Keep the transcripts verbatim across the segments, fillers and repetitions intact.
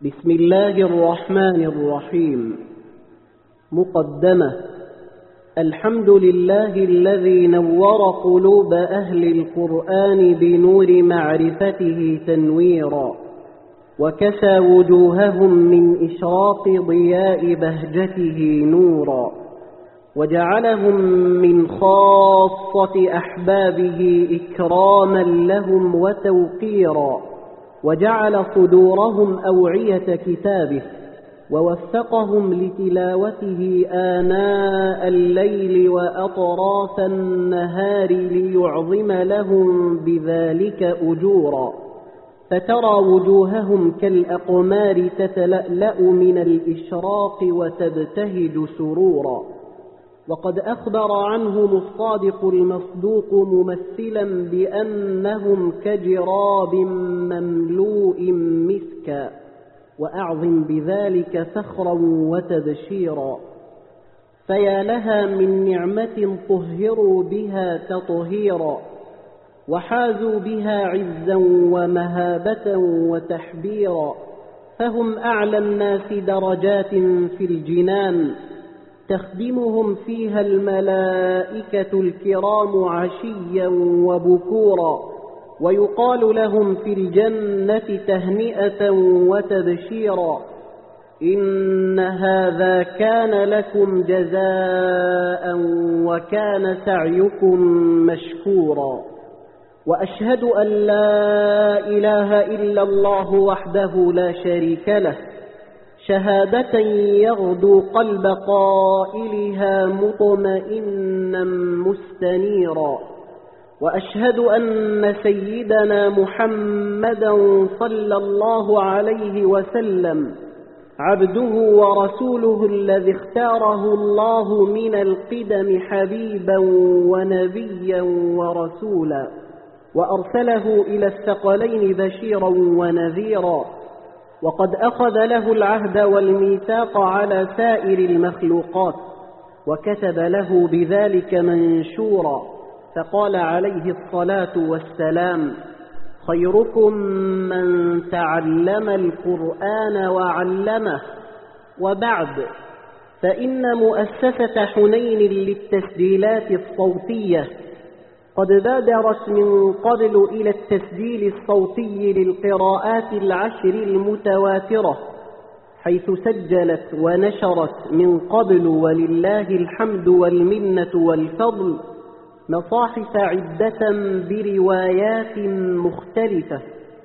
بسم الله الرحمن الرحيم. مقدمة. الحمد لله الذي نور قلوب أهل القرآن بنور معرفته تنويرا، وكسى وجوههم من إشراق ضياء بهجته نورا، وجعلهم من خاصة أحبابه إكراما لهم وتوقيرا، وجعل صدورهم أوعية كتابه، ووفقهم لتلاوته آناء الليل وأطراف النهار ليعظم لهم بذلك أجورا، فترى وجوههم كالأقمار تتلألأ من الإشراق وتبتهج سرورا. وقد أخبر عنهم الصادق المصدوق ممثلا بأنهم كجراب مملوء مسكا، وأعظم بذلك فخرا وتبشيرا. فيا لها من نعمة طهروا بها تطهيرا، وحازوا بها عزا ومهابة وتحبيرا، فهم أعلى الناس درجات في الجنان، تخدمهم فيها الملائكة الكرام عشيا وبكورا، ويقال لهم في الجنة تهنئة وتبشيرا: إن هذا كان لكم جزاء وكان سعيكم مشكورا. وأشهد أن لا إله إلا الله وحده لا شريك له، شهادة يغدو قلب قائلها مطمئنا مستنيرا. وأشهد أن سيدنا محمدا صلى الله عليه وسلم عبده ورسوله الذي اختاره الله من القدم حبيبا ونبيا ورسولا، وأرسله إلى الثقلين بشيرا ونذيرا، وقد أخذ له العهد والميثاق على سائر المخلوقات، وكتب له بذلك منشورا، فقال عليه الصلاة والسلام: خيركم من تعلم القرآن وعلمه. وبعد، فإن مؤسسة حنين للتسجيلات الصوتية قد بادرت من قبل إلى التسجيل الصوتي للقراءات العشر المتواترة، حيث سجلت ونشرت من قبل ولله الحمد والمنة والفضل مصاحف عدة بروايات مختلفة،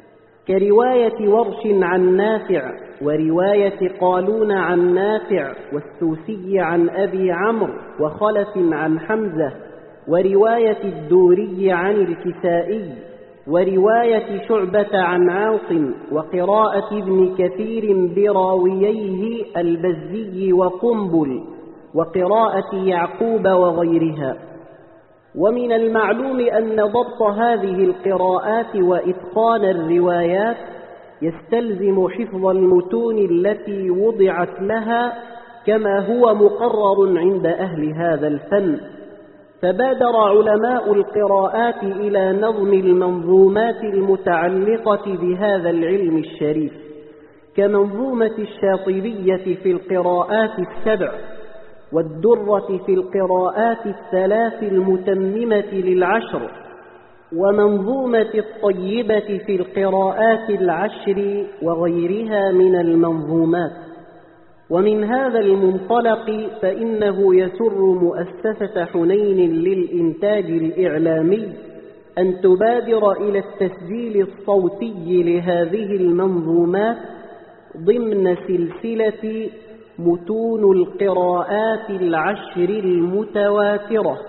كرواية ورش عن نافع، ورواية قالون عن نافع، والسوسي عن أبي عمرو، وخلف عن حمزة، ورواية الدوري عن الكسائي، ورواية شعبة عن عاصم، وقراءة ابن كثير براوييه البزي وقنبل، وقراءة يعقوب وغيرها. ومن المعلوم أن ضبط هذه القراءات وإتقان الروايات يستلزم حفظ المتون التي وضعت لها، كما هو مقرر عند أهل هذا الفن. فبادر علماء القراءات إلى نظم المنظومات المتعلقة بهذا العلم الشريف، كمنظومة الشاطبية في القراءات السبع، والدرة في القراءات الثلاث المتممة للعشر، ومنظومة الطيبة في القراءات العشر، وغيرها من المنظومات. ومن هذا المنطلق فإنه يسر مؤسسة حنين للإنتاج الإعلامي أن تبادر إلى التسجيل الصوتي لهذه المنظومات ضمن سلسلة متون القراءات العشر المتواترة،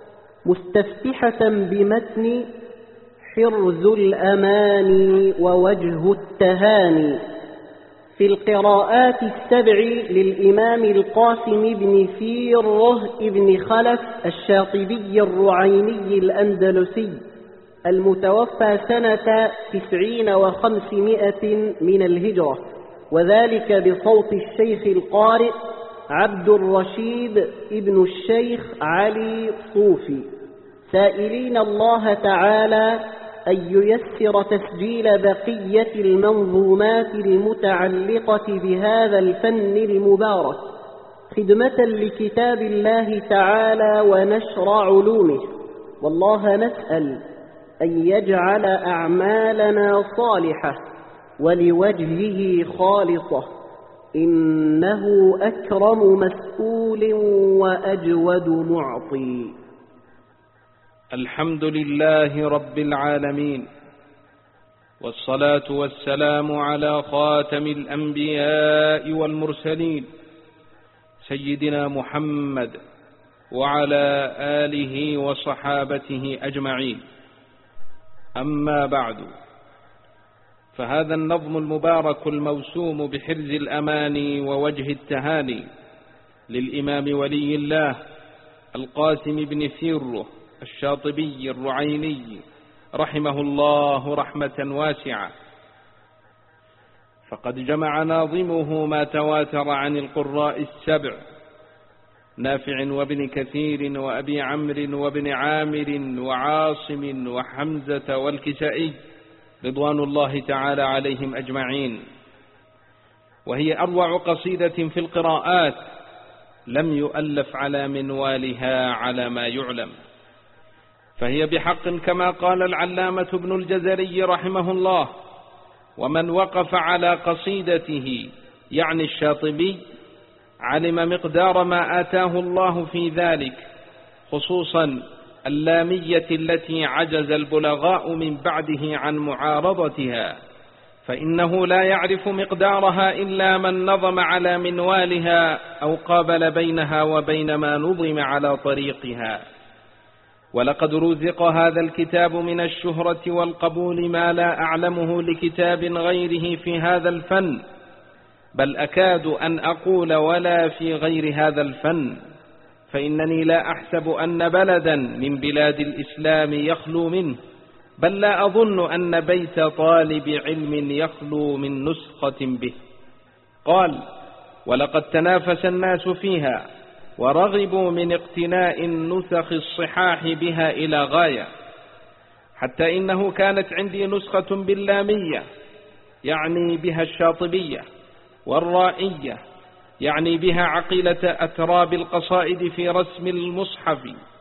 مستفتحة بمتن حرز الأماني ووجه التهاني في القراءات السبع للإمام القاسم بن فيره بن خلف الشاطبي الرعيني الأندلسي، المتوفى سنة تسعين وخمسمائة من الهجرة، وذلك بصوت الشيخ القارئ عبد الرشيد ابن الشيخ علي صوفي، سائلين الله تعالى أن ييسر تسجيل بقية المنظومات المتعلقة بهذا الفن المبارك خدمة لكتاب الله تعالى ونشر علومه. والله نسأل أن يجعل أعمالنا صالحة ولوجهه خالصة، إنه أكرم مسؤول وأجود معطي. الحمد لله رب العالمين، والصلاة والسلام على خاتم الأنبياء والمرسلين سيدنا محمد وعلى آله وصحابته أجمعين. أما بعد، فهذا النظم المبارك الموسوم بحرز الأماني ووجه التهاني للإمام ولي الله القاسم بن فيره الشاطبي الرعيني رحمه الله رحمة واسعة، فقد جمع ناظمه ما تواتر عن القراء السبع نافع وابن كثير وأبي عمرو وابن عامر وعاصم وحمزة والكسائي رضوان الله تعالى عليهم أجمعين، وهي أروع قصيدة في القراءات لم يؤلف على منوالها على ما يعلم، فهي بحق كما قال العلامة ابن الجزري رحمه الله: ومن وقف على قصيدته يعني الشاطبي علم مقدار ما آتاه الله في ذلك، خصوصا اللامية التي عجز البلغاء من بعده عن معارضتها، فإنه لا يعرف مقدارها إلا من نظم على منوالها أو قابل بينها وبين ما نظم على طريقها. ولقد رزق هذا الكتاب من الشهرة والقبول ما لا أعلمه لكتاب غيره في هذا الفن، بل أكاد أن أقول ولا في غير هذا الفن، فإنني لا أحسب أن بلدا من بلاد الإسلام يخلو منه، بل لا أظن أن بيت طالب علم يخلو من نسخة به. قال: ولقد تنافس الناس فيها ورغبوا من اقتناء النسخ الصحاح بها إلى غاية، حتى إنه كانت عندي نسخة باللامية يعني بها الشاطبية، والرائية يعني بها عقيلة أتراب القصائد في رسم المصحف.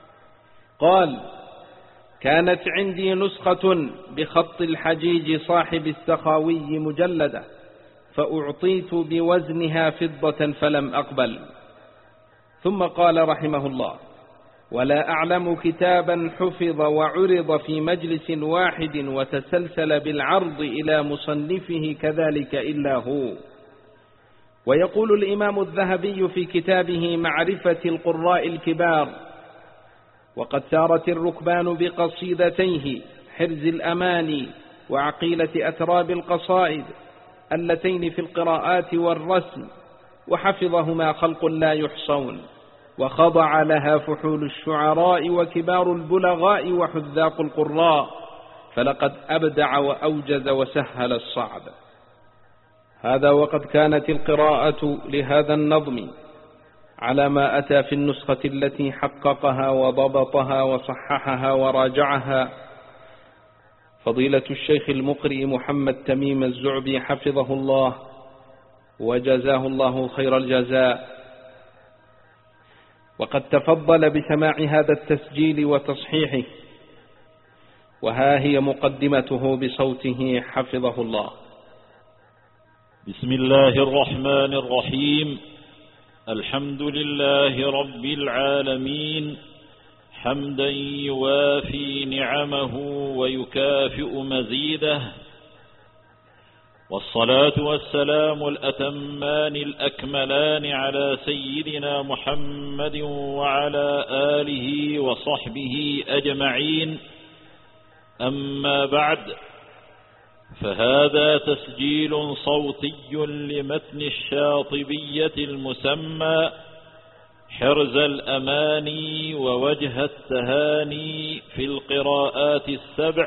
قال: كانت عندي نسخة بخط الحجيج صاحب السخاوي مجلدة، فأعطيت بوزنها فضة فلم أقبل. ثم قال رحمه الله: ولا أعلم كتابا حفظ وعرض في مجلس واحد وتسلسل بالعرض إلى مصنفه كذلك إلا هو. ويقول الإمام الذهبي في كتابه معرفة القراء الكبار: وقد سارت الركبان بقصيدتيه حرز الأماني وعقيلة أتراب القصائد اللتين في القراءات والرسم، وحفظهما خلق لا يحصون، وخضع لها فحول الشعراء وكبار البلغاء وحذاق القراء، فلقد أبدع وأوجز وسهل الصعب. هذا وقد كانت القراءة لهذا النظم على ما أتى في النسخة التي حققها وضبطها وصححها وراجعها فضيلة الشيخ المقرئ محمد تميم الزعبي حفظه الله وجزاه الله خير الجزاء، وقد تفضل بسماع هذا التسجيل وتصحيحه، وها هي مقدمته بصوته حفظه الله. بسم الله الرحمن الرحيم. الحمد لله رب العالمين، حمدا يوافي نعمه ويكافئ مزيده، والصلاة والسلام الأتمان الأكملان على سيدنا محمد وعلى آله وصحبه أجمعين. أما بعد، فهذا تسجيل صوتي لمتن الشاطبية المسمى حرز الأماني ووجه التهاني في القراءات السبع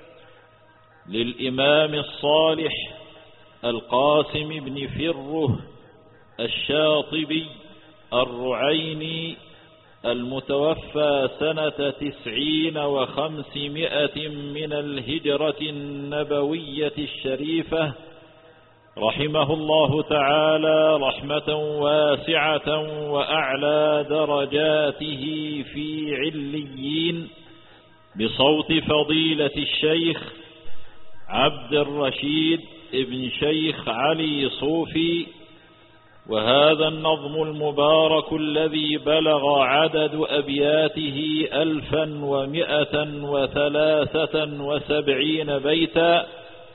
للإمام الصالح القاسم بن فره الشاطبي الرعيني المتوفى سنة تسعين وخمسمائة من الهجرة النبوية الشريفة، رحمه الله تعالى رحمة واسعة وأعلى درجاته في عليين، بصوت فضيلة الشيخ عبد الرشيد ابن شيخ علي صوفي. وهذا النظم المبارك الذي بلغ عدد أبياته ألفا ومئة وثلاثة وسبعين بيتا،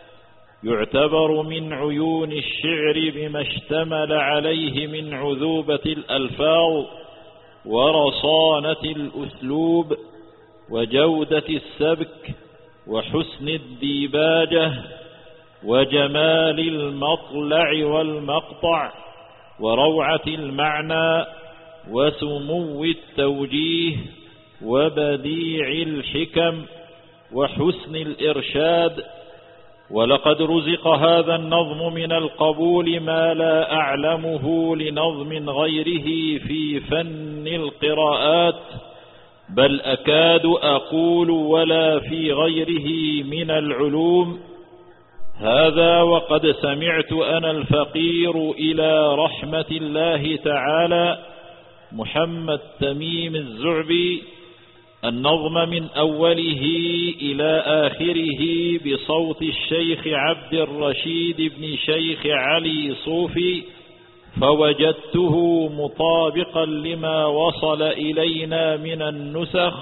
يعتبر من عيون الشعر بما اشتمل عليه من عذوبة الألفاظ ورصانة الأسلوب وجودة السبك وحسن الديباجة وجمال المطلع والمقطع وروعة المعنى وسمو التوجيه وبديع الحكم وحسن الإرشاد. ولقد رزق هذا النظم من القبول ما لا أعلمه لنظم غيره في فن القراءات، بل أكاد أقول ولا في غيره من العلوم. هذا وقد سمعت أنا الفقير إلى رحمة الله تعالى محمد تميم الزعبي النظم من أوله إلى آخره بصوت الشيخ عبد الرشيد بن شيخ علي صوفي، فوجدته مطابقا لما وصل إلينا من النسخ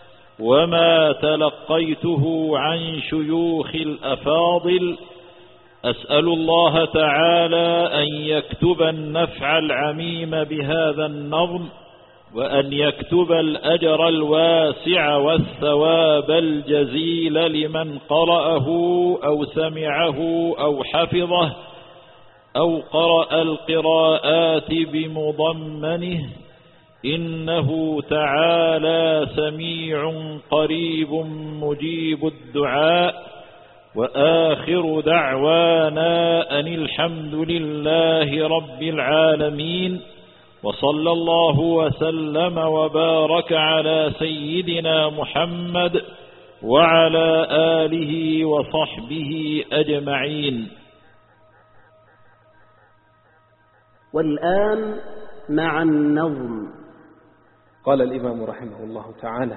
وما تلقيته عن شيوخ الأفاضل. أسأل الله تعالى أن يكتب النفع العميم بهذا النظم، وأن يكتب الأجر الواسع والثواب الجزيل لمن قرأه أو سمعه أو حفظه أو قرأ القراءات بمضمنه، إنه تعالى سميع قريب مجيب الدعاء. وآخر دعوانا أن الحمد لله رب العالمين، وصلى الله وسلم وبارك على سيدنا محمد وعلى آله وصحبه أجمعين. والآن مع النظم. قال الإمام رحمه الله تعالى: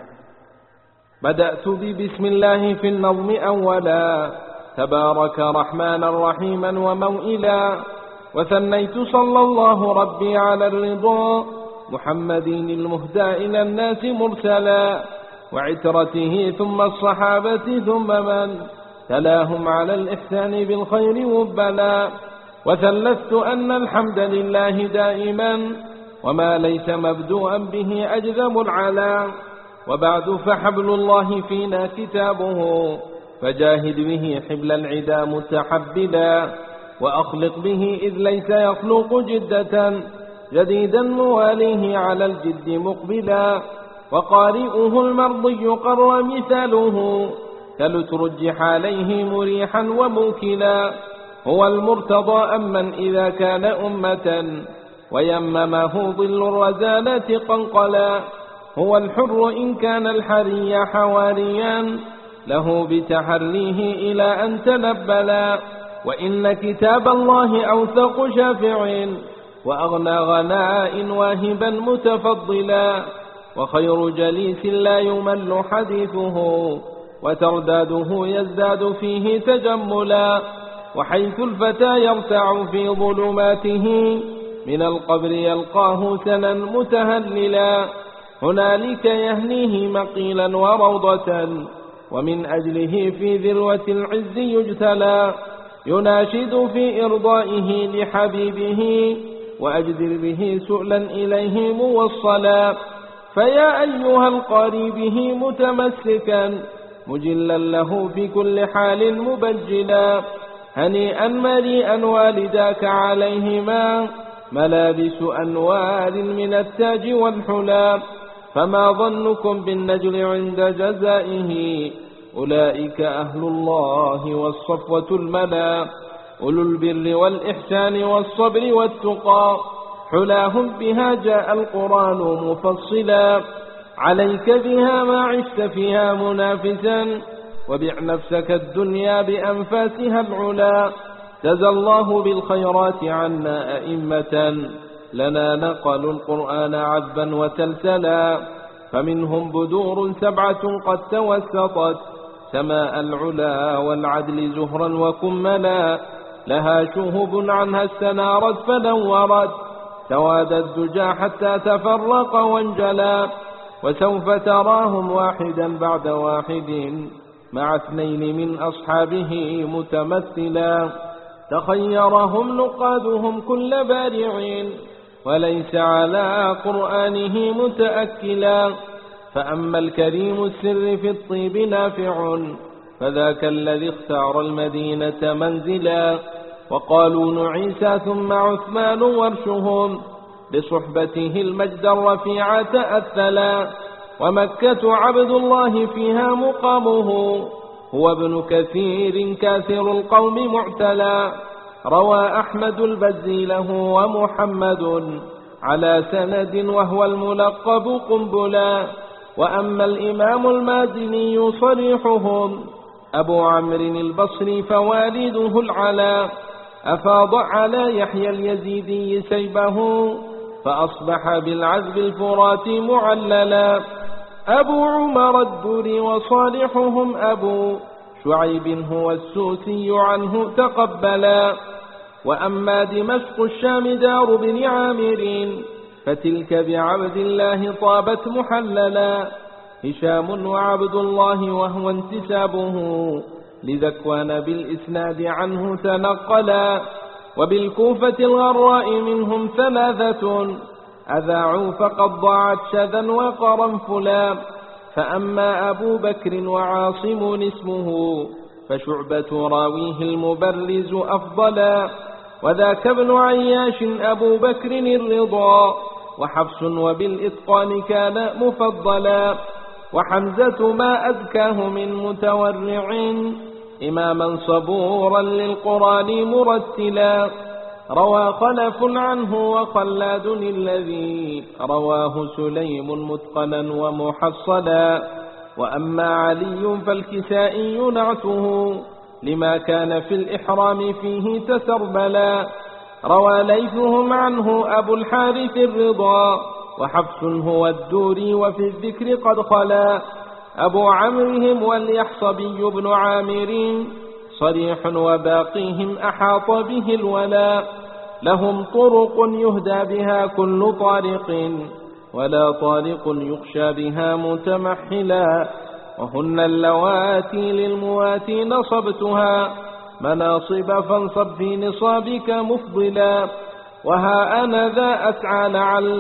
بدأت ببسم الله في النظم أولا، تبارك رحمنا رحيما وموئلا، وثنيت صلى الله ربي على الرضا محمد المهدى إلى الناس مرسلا، وعترته ثم الصحابة ثم من تلاهم على الإحسان بالخير وبلا. وثلثت أن الحمد لله دائما، وما ليس مبدوءا به أجذب العلا. وبعد فحبل الله فينا كتابه، فجاهد به حبل العدا متحبلا، وأخلق به إذ ليس يخلق جدة، جديدا مواليه على الجد مقبلا. وقارئه المرضي قر مثاله، كلترجح عليه مريحا وموكلا. هو المرتضى أمن إذا كان أمة، ويممه ظل الرزالة قنقلا. هو الحر إن كان الحري حواريا، له بتحريه إلى أن تنبلا. وإن كتاب الله أوثق شافع، وأغنى غناء واهبا متفضلا. وخير جليس لا يمل حديثه، وترداده يزداد فيه تجملا. وحيث الفتى يرتع في ظلماته، من القبر يلقاه سنا متهللا. هنالك يهنيه مقيلا وروضة، ومن أجله في ذروة العز يجتلى. يناشد في إرضائه لحبيبه، وأجدر به سؤلا إليه موصلا. فيا أيها القاري به متمسكا، مجلا له في كل حال مبجلا. هنيئا مريئا والداك عليهما، ملابس أنوار من التاج والحلا. فما ظنكم بالنجل عند جزائه، أولئك أهل الله والصفوة الملا. أولو البر والإحسان والصبر والتقى، حلاهم بها جاء القرآن مفصلا عليك بها ما عشت فيها منافسا وبع نفسك الدنيا بأنفاسها العلا جزى الله بالخيرات عنا أئمة لنا نقلوا القرآن عذبا وتلتلا فمنهم بدور سبعة قد توسطت سماء العلا والعدل زهرا وكملا لها شهب عنها استنارت فنورت سواد الدجى حتى تفرق وانجلا وسوف تراهم واحدا بعد واحد مع اثنين من أصحابه متمثلا تخيرهم نقادهم كل بارع وليس على قرآنه متأكلا فأما الكريم السر في الطيب نافع فذاك الذي اختار المدينة منزلا وقالون عيسى ثم عثمان ورشهم بصحبته المجد الرفيع تأثلا ومكة عبد الله فيها مقامه هو ابن كثير كاثر القوم معتلا روى أحمد البزي له ومحمد على سند وهو الملقب قنبلا وأما الإمام المازني صريحهم أبو عمرو البصري فوالده العلا أفاض على يحيى اليزيدي سيبه فأصبح بالعذب الفرات معللا أبو عمر الدوري وصالحهم أبو شعيب هو السوسي عنه تقبلا وأما دمشق الشام دار بن عامر فتلك بعبد الله طابت محللا هشام وعبد الله وهو انتسابه لذكوان بالإسناد عنه تنقلا وبالكوفة الغراء منهم ثلاثة أذاعوا فقد ضاعت شذا وقرنفلا فأما أبو بكر وعاصم اسمه فشعبة راويه المبرز أفضلا وذاك ابن عياش أبو بكر الرضا وحفص وبالإتقان كان مفضلا وحمزة ما أزكاه من متورع إماما صبورا للقرآن مرتلا روى خلف عنه وخلاد الذي رواه سليم متقنا ومحصلا وأما علي فالكسائي نعته لما كان في الإحرام فيه تسربلا روى ليثهم عنه أبو الحارث الرضا وحفص هو الدوري وفي الذكر قد خلا أبو عمرهم واليحصبي بن عامر صريح وباقيهم أحاط به الولا لهم طرق يهدى بها كل طارق ولا طارق يخشى بها متمحلا وهن اللواتي للمواتي نصبتها مناصب فانصب في نصابك مفضلا وها أنا ذا أسعى لعل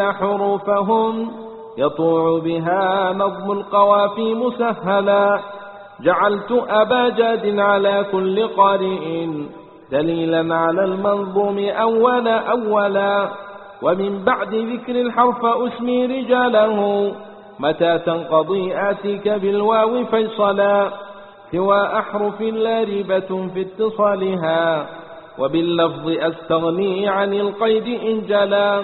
حروفهم يطوع بها نظم القوافي مسهلا جعلت أبا جاد على كل قارئ دليلا على المنظوم أولا أولا ومن بعد ذكر الحرف أسمي رجاله متى تنقضي آتيك بالواو فيصلا سوى أحرف لا ريبة في اتصالها وباللفظ أستغني عن القيد إن جلا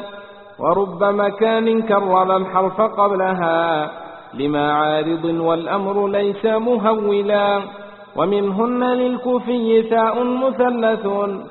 ورب مكان كرر الحرف قبلها لما عارض والأمر ليس مهولا ومنهن للكوفي ثاء مثلث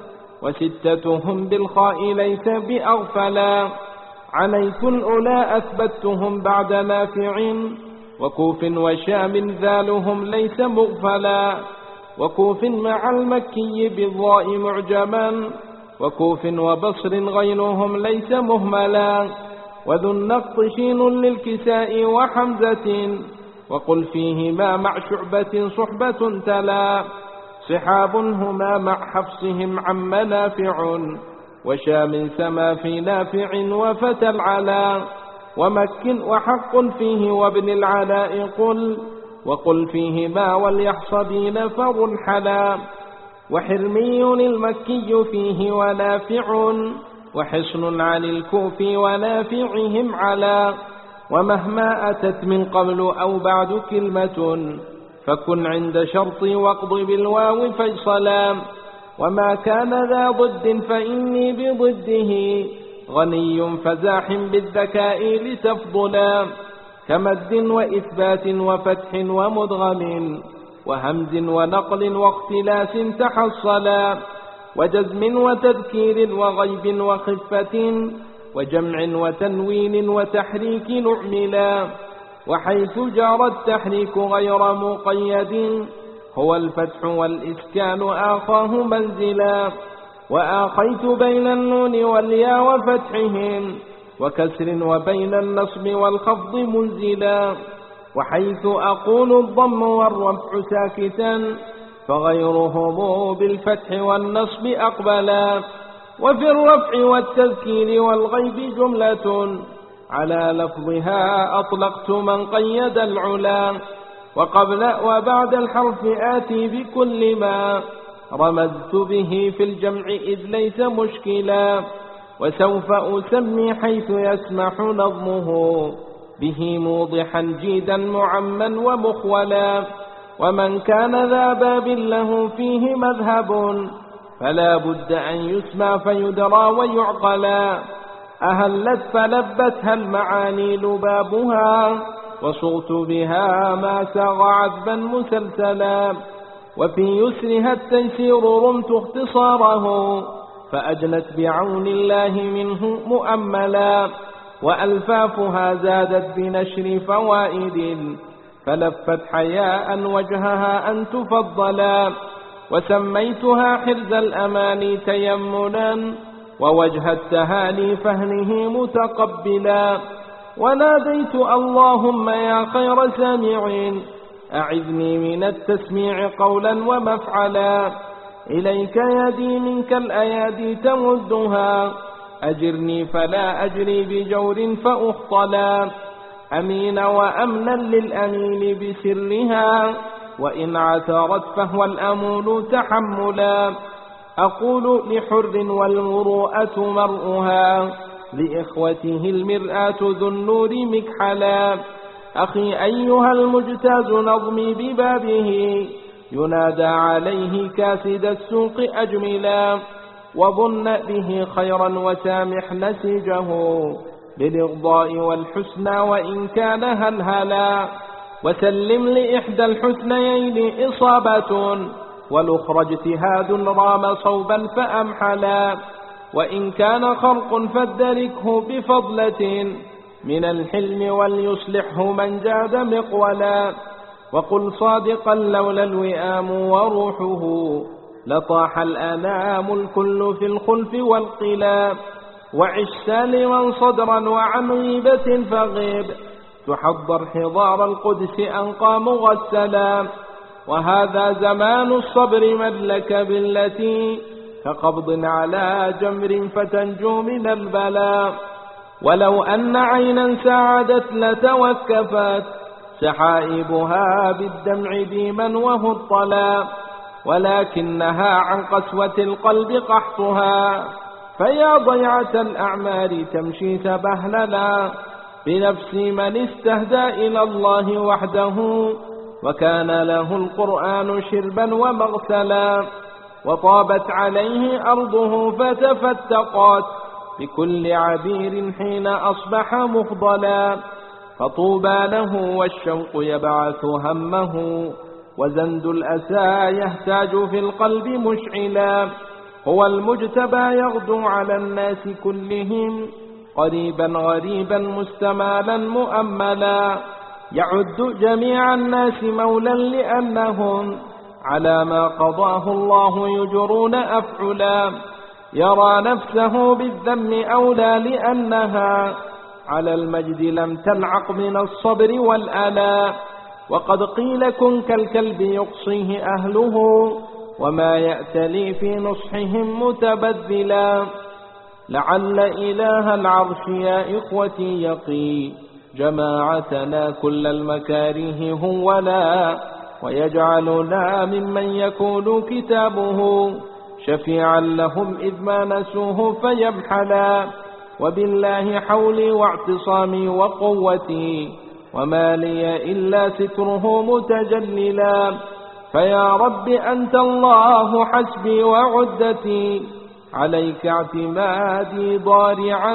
وستتهم بالخاء ليس بأغفلا عليك الأولى أثبتهم بعد نافع وكوف وشام ذالهم ليس مغفلا وكوف مع المكي بالضاء معجما وكوف وبصر غيرهم ليس مهملا وذو النقط شين للكساء وحمزة وقل فيهما مع شعبة صحبة تلا صحاب هما مع حفصهم عم نافع وشام سما في نافع وفتى العلا ومك وحق فيه وابن العلاء قل وقل فيهما واليحصبين فرنحلا وحرمي المكي فيه ونافع وحصن عن الكوف ونافعهم على ومهما أتت من قبل أو بعد كلمة فكن عند شرط واقض بالواو فيصلا وما كان ذا ضد فإني بضده غني فزاح بالذكاء لتفضلا، كمد وإثبات وفتح ومدغم وهمز ونقل واختلاس تحصلا، وجزم وتذكير وغيب وخفة وجمع وتنوين وتحريك نعملا، وحيث جرى التحريك غير مقيد هو الفتح والإسكان آخاه منزلا، وآخيت بين النون والياء وفتحهم وكسر وبين النصب والخفض منزلا، وحيث أقول الضم والرفع ساكتا فغيرهم بالفتح والنصب أقبلا، وفي الرفع والتذكير والغيب جملة على لفظها أطلقت من قيد العلا، وقبل وبعد الحرف آتي بكل ما رمزت به في الجمع إذ ليس مشكلا، وسوف أسمي حيث يسمح نظمه به موضحا جيدا معما ومخولا، ومن كان ذا باب له فيه مذهب فلا بد أن يسمى فيدرى ويعقلا، أهلت فلبتها المعاني لبابها وصغت بها ما ساغ عذبا مسلسلا، وفي يسرها التيسير رمت اختصاره فأجلت بعون الله منه مؤملا، وألفافها زادت بنشر فوائد فلفت حياء وجهها أن تفضلا، وسميتها حرز الأماني تيمنا ووجه التهاني فهنه متقبلا، وناديت اللهم يا خير سامعين أعذني من التسميع قولا ومفعلا، إليك يدي منك الأيادي تمدها أجرني فلا أجري بجور فأخطلا، أمين وأمنا للأمين بسرها وإن عثرت فهو الأمول تحملا، أقول لحر والمروءة مرؤها لإخوته المرآة ذو النور مكحلا، أخي أيها المجتاز نظمي ببابه ينادى عليه كاسد السوق أجملا، وظن به خيرا وسامح نسيجه بالإغضاء والحسنى وإن كان هلهلا، وسلم لإحدى الحسنيين إصابة والأخرى اجتهاد رام صوبا فأمحلا، وإن كان خرق فادركه بفضلة من الحلم وليصلحه من جاد مقولا، وقل صادقا لولا الوئام وروحه لطاح الأنام الكل في الخلف والقلا، وعش سالما صدرا وعن غيبة فغيب تحضر حضار القدس أنقى مغسلا، وهذا زمان الصبر من لك بالتي كقبض على جمر فتنجو من البلاء، ولو أن عينا ساعدت لتوكفت سحائبها بالدمع ديما وهو الطلا، ولكنها عن قسوة القلب قحطها فيا ضيعة الأعمال تمشي تبهللا، بنفس من استهدى إلى الله وحده وكان له القرآن شربا ومغسلا، وطابت عليه أرضه فتفتقت بكل عبير حين أصبح مفضلا، فطوبى له والشوق يبعث همه وزند الأسى يهتاج في القلب مشعلا، هو المجتبى يغدو على الناس كلهم قريبا غريبا مستمالا مؤملا، يعد جميع الناس مولا لأنهم على ما قضاه الله يجرون أفعلا، يرى نفسه بالذم أولى لأنها على المجد لم تلعق من الصبر والآلاء، وقد قيل كن كالكلب يقصيه أهله وما يأتلي في نصحهم متبذلا، لعل إله العرش يا إخوتي يقي جماعتنا كل المكاره هولا، ويجعلنا ممن يكون كتابه شفيعا لهم إذ ما نسوه فيمحلا، وبالله حولي واعتصامي وقوتي وما لي إلا ستره متجللا، فيا رب أنت الله حسبي وعدتي عليك اعتمادي ضارعا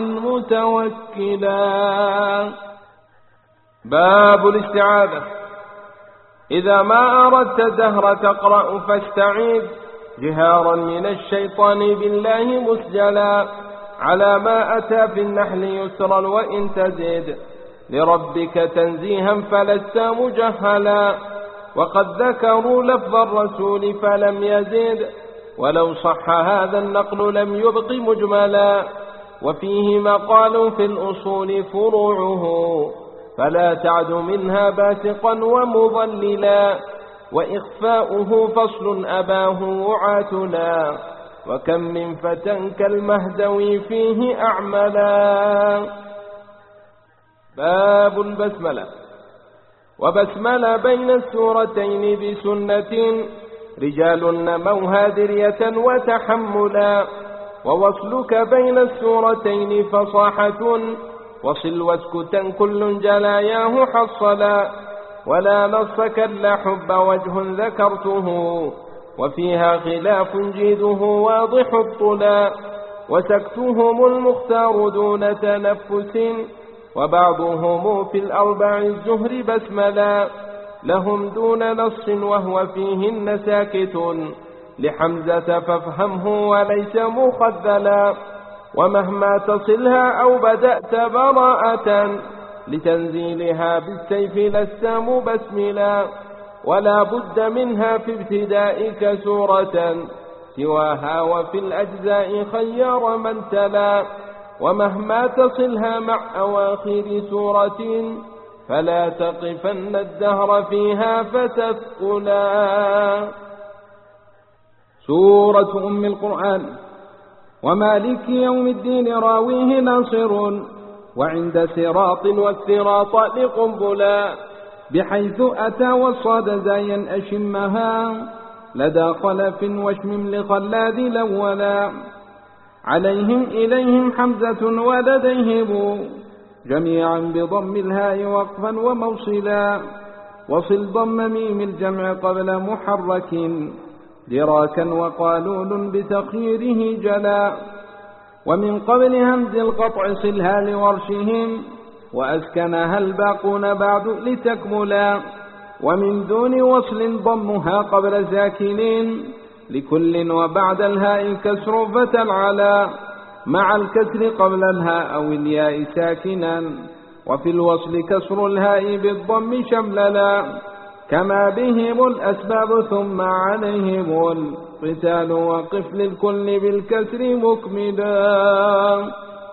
متوكلا. باب الاستعاذة. إذا ما أردت الدهر تقرأ فاستعيذ جهارا من الشيطان بالله مسجلا، على ما أتى في النحل يسرا وإن تزد لربك تنزيها فلست مجهلا. وقد ذكروا لفظ الرسول فلم يزد، ولو صح هذا النقل لم يبق مجملا. وفيه مقال في الأصول فروعه، فلا تعد منها باسقا ومضللا. وإخفاؤه فصل أباه وعاتنا، وكم من فتى كالمهدوي فيه أعملا. باب البسملة. وبسمل بين السورتين بسنة، رجال نموها درية وتحملا. ووصلك بين السورتين فصاحة، وصل واسكتا كل جلاياه حصلا. ولا نص كلا حب وجه ذكرته، وفيها خلاف جيده واضح الطلا. وسكتهم المختار دون تنفس، وبعضهم في الأربع الزهر بسملا. لهم دون نص وهو فيهن ساكت، لحمزة فافهمه وليس مخذلا. ومهما تصلها أو بدأت براءة، لتنزيلها بالسيف لست مبسملا. ولا بد منها في ابتدائك سورة، سواها وفي الأجزاء خير من تلا. ومهما تصلها مع أواخر سورة، فلا تقفن الدهر فيها فتثقلا. سورة أم القرآن. ومالك يوم الدين راويه ناصر، وعند صراط والصراط لقنبلا. بحيث أتى والصاد زايا أشمها، لدى خلف واشمم لخلاد الأولا. عليهم إليهم حمزة ولديهم، جميعا بضم الهاء وقفا وموصلا. وصل ضم ميم الجمع قبل محرك، دراكا وقالول بتخييره جلا. ومن قبل همز القطع صلها لورشهم، وأسكنها الباقون بعد لتكملا. ومن دون وصل ضمها قبل ساكنين، لكل وبعد الهاء كسر فتلعلا. مع الكسر قبل الهاء أو الياء ساكنا، وفي الوصل كسر الهاء بالضم شمللا. كما بهم الأسباب ثم عليهم القتال، وقف للكل بالكسر مكملا.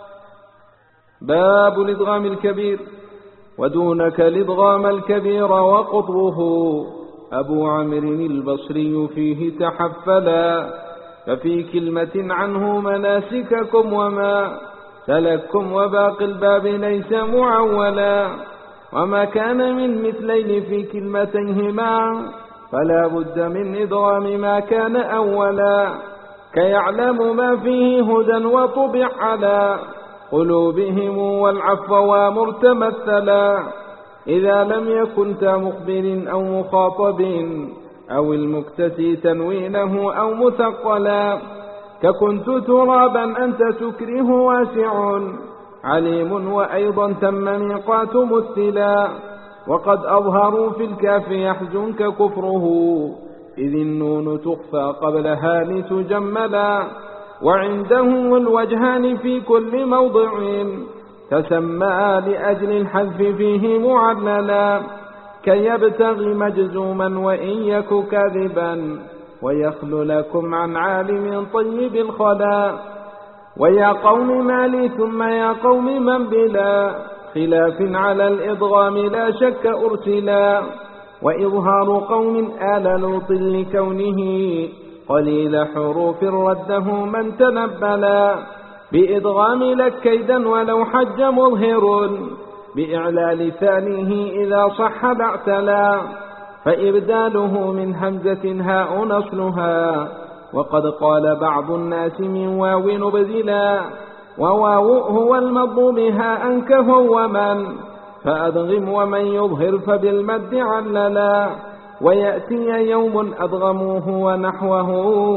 باب الإدغام الكبير. ودونك الإدغام الكبير وقطره، أبو عمرو البصري فيه تحفلا. ففي كلمة عنه مناسككم وما سلككم، وباقي الباب ليس معولا. وما كان من مثلين في كلمتيهما، فلا بد من إدغام ما كان أولا. كيعلم ما فيه هدى وطبع على قلوبهم، والعفو ومرتمثلا. إذا لم يكن تا مخبر أو مخاطب، أو المكتسي تنوينه أو مثقلا. ككنت ترابا أنت تكره واسع عليم، وأيضا تم ميقات مثلا. وقد أظهروا في الكاف يحزنك كفره، إذ النون تخفى قبلها لتجملا. وعندهم الوجهان في كل موضع، تسمى لأجل الحذف فيه معللا. كي يبتغي مجزوما وإن يك كاذبا، ويخل لكم عن عالم طيب الخلا. ويا قوم ما لي ثم يا قوم من بلا خلاف على الإضغام لا شك أرسلا. وإظهار قوم آل لوط لكونه قليل حروف رده من تنبلا. بإدغام لك كيدا ولو حج مظهر، بإعلال ثانيه إذا صح باعتلا. فإبداله من همزة هاء نصلها، وقد قال بعض الناس من واو نبذلا. وواو هو المضموم هاء كهو ومن، فأدغم ومن يظهر فبالمد عللا. ويأتي يوم أدغموه ونحوه،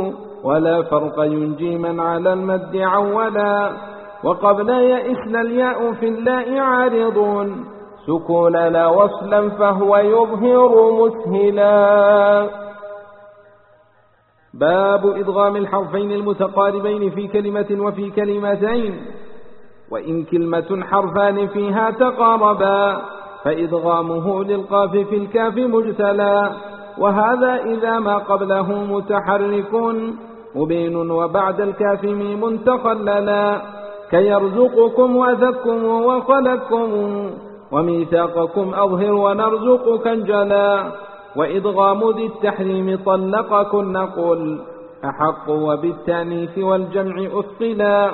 ولا فرق ينجي من على المد عولا. وقبل يئسن الياء في اللاء عارضون سكون لا وصلا فهو يظهر مسهلا. باب إدغام الحرفين المتقاربين في كلمة وفي كلمتين. وإن كلمة حرفان فيها تقاربا فإدغامه للقاف في الكاف مجتلى، وهذا إذا ما قبله متحرك مبين وبعد الكاف ميم تخللا، كيرزقكم وذكم وخلقكم وميثاقكم أظهر ونرزقك انجلا. وإدغام ذي التحريم طلقكن قل أحق وبالتانيث والجمع أثقلا.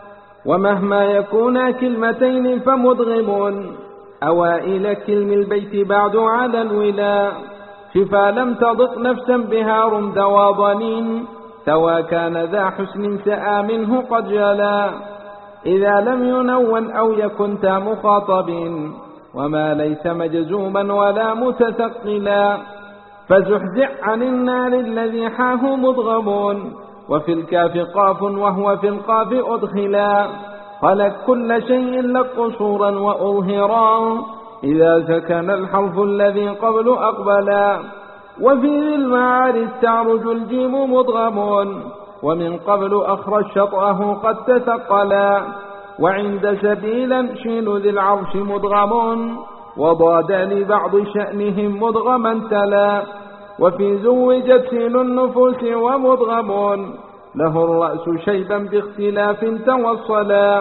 ومهما يكون كلمتين فمدغم أوائل كلم البيت بعد على الولا. شفا لم تضق نفسا بها رمد وضنين سوى كان ذا حسن سآ منه قد جلا. إذا لم ينون أو يكن تا مخاطب وما ليس مجزوما ولا متثقلا. فزحزع عن النار الذي حاه مضغم وفي الكاف قاف وهو في القاف أدخلا. خلق كل شيء لك قصورا وأظهرا إذا سكن الحرف الذي قبل أقبلا. وفي ذي المعارج تعرج الجيم مضغم ومن قبل أخرج شطأه قد تثقلا. وعند سبيلا شين ذي العرش مدغم وضاد لبعض شأنهم مدغما تلا. وفي زوجت سين النفوس ومدغم له الرأس شيبا باختلاف توصلا.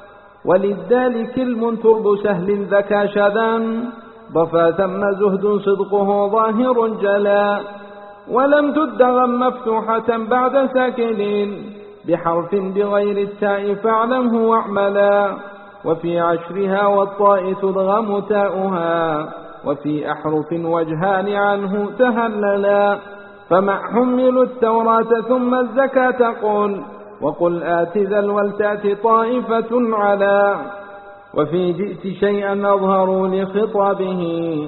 وللدال كلم ترب سهل ذكى شذا ضفا ثم زهد صدقه ظاهر جلا. ولم تدغم مفتوحة بعد ساكنين بحرف بغير التاء فاعلمه واعملا. وفي عشرها والطاء تدغم تاؤها وفي أحرف وجهان عنه تهللا. فمع حملوا التوراة ثم الزكاة قل وقل آت ذا والتأت طائفة على. وفي جئت شيئا أظهروا لخطابه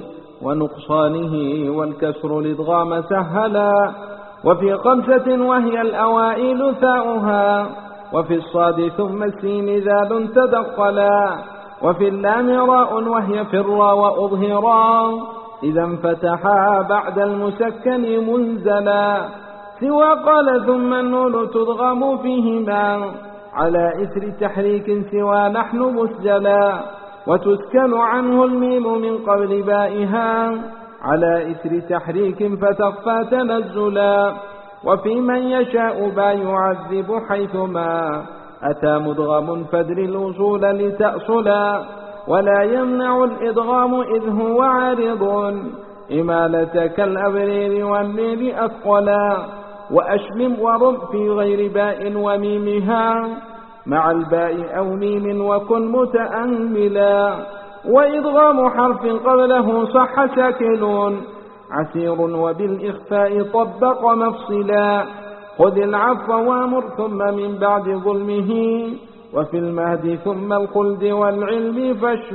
ونقصانه والكسر الإدغام سهلا. وفي خمسة وهي الأوائل ثاؤها وفي الصاد ثم السين ذال تدخلا. وفي اللام راء وهي في الراء وأظهرا إذا انفتحا بعد المسكن منزلا. سوى قال ثم النون تدغم فيهما على إثر تحريك سوى نحن مسجلا. وتسكن عنه الميم من قبل بائها على إثر تحريك فتخفى تنزلا. وفي من يشاء با يعذب حيثما أتى مدغم فدر الوصول لتأصلا. ولا يمنع الإدغام إذ هو عارض إمالة كالأبرير والنيل أثقلا. وأشمم ورم في غير باء وميمها مع الباء أو ميم وكن متأملا. وإدغام حرف قبله صح ساكن عسير وبالإخفاء طبق مفصلا. خذ العفو وامر ثم من بعد ظلمه وفي المهد ثم الخلد والعلم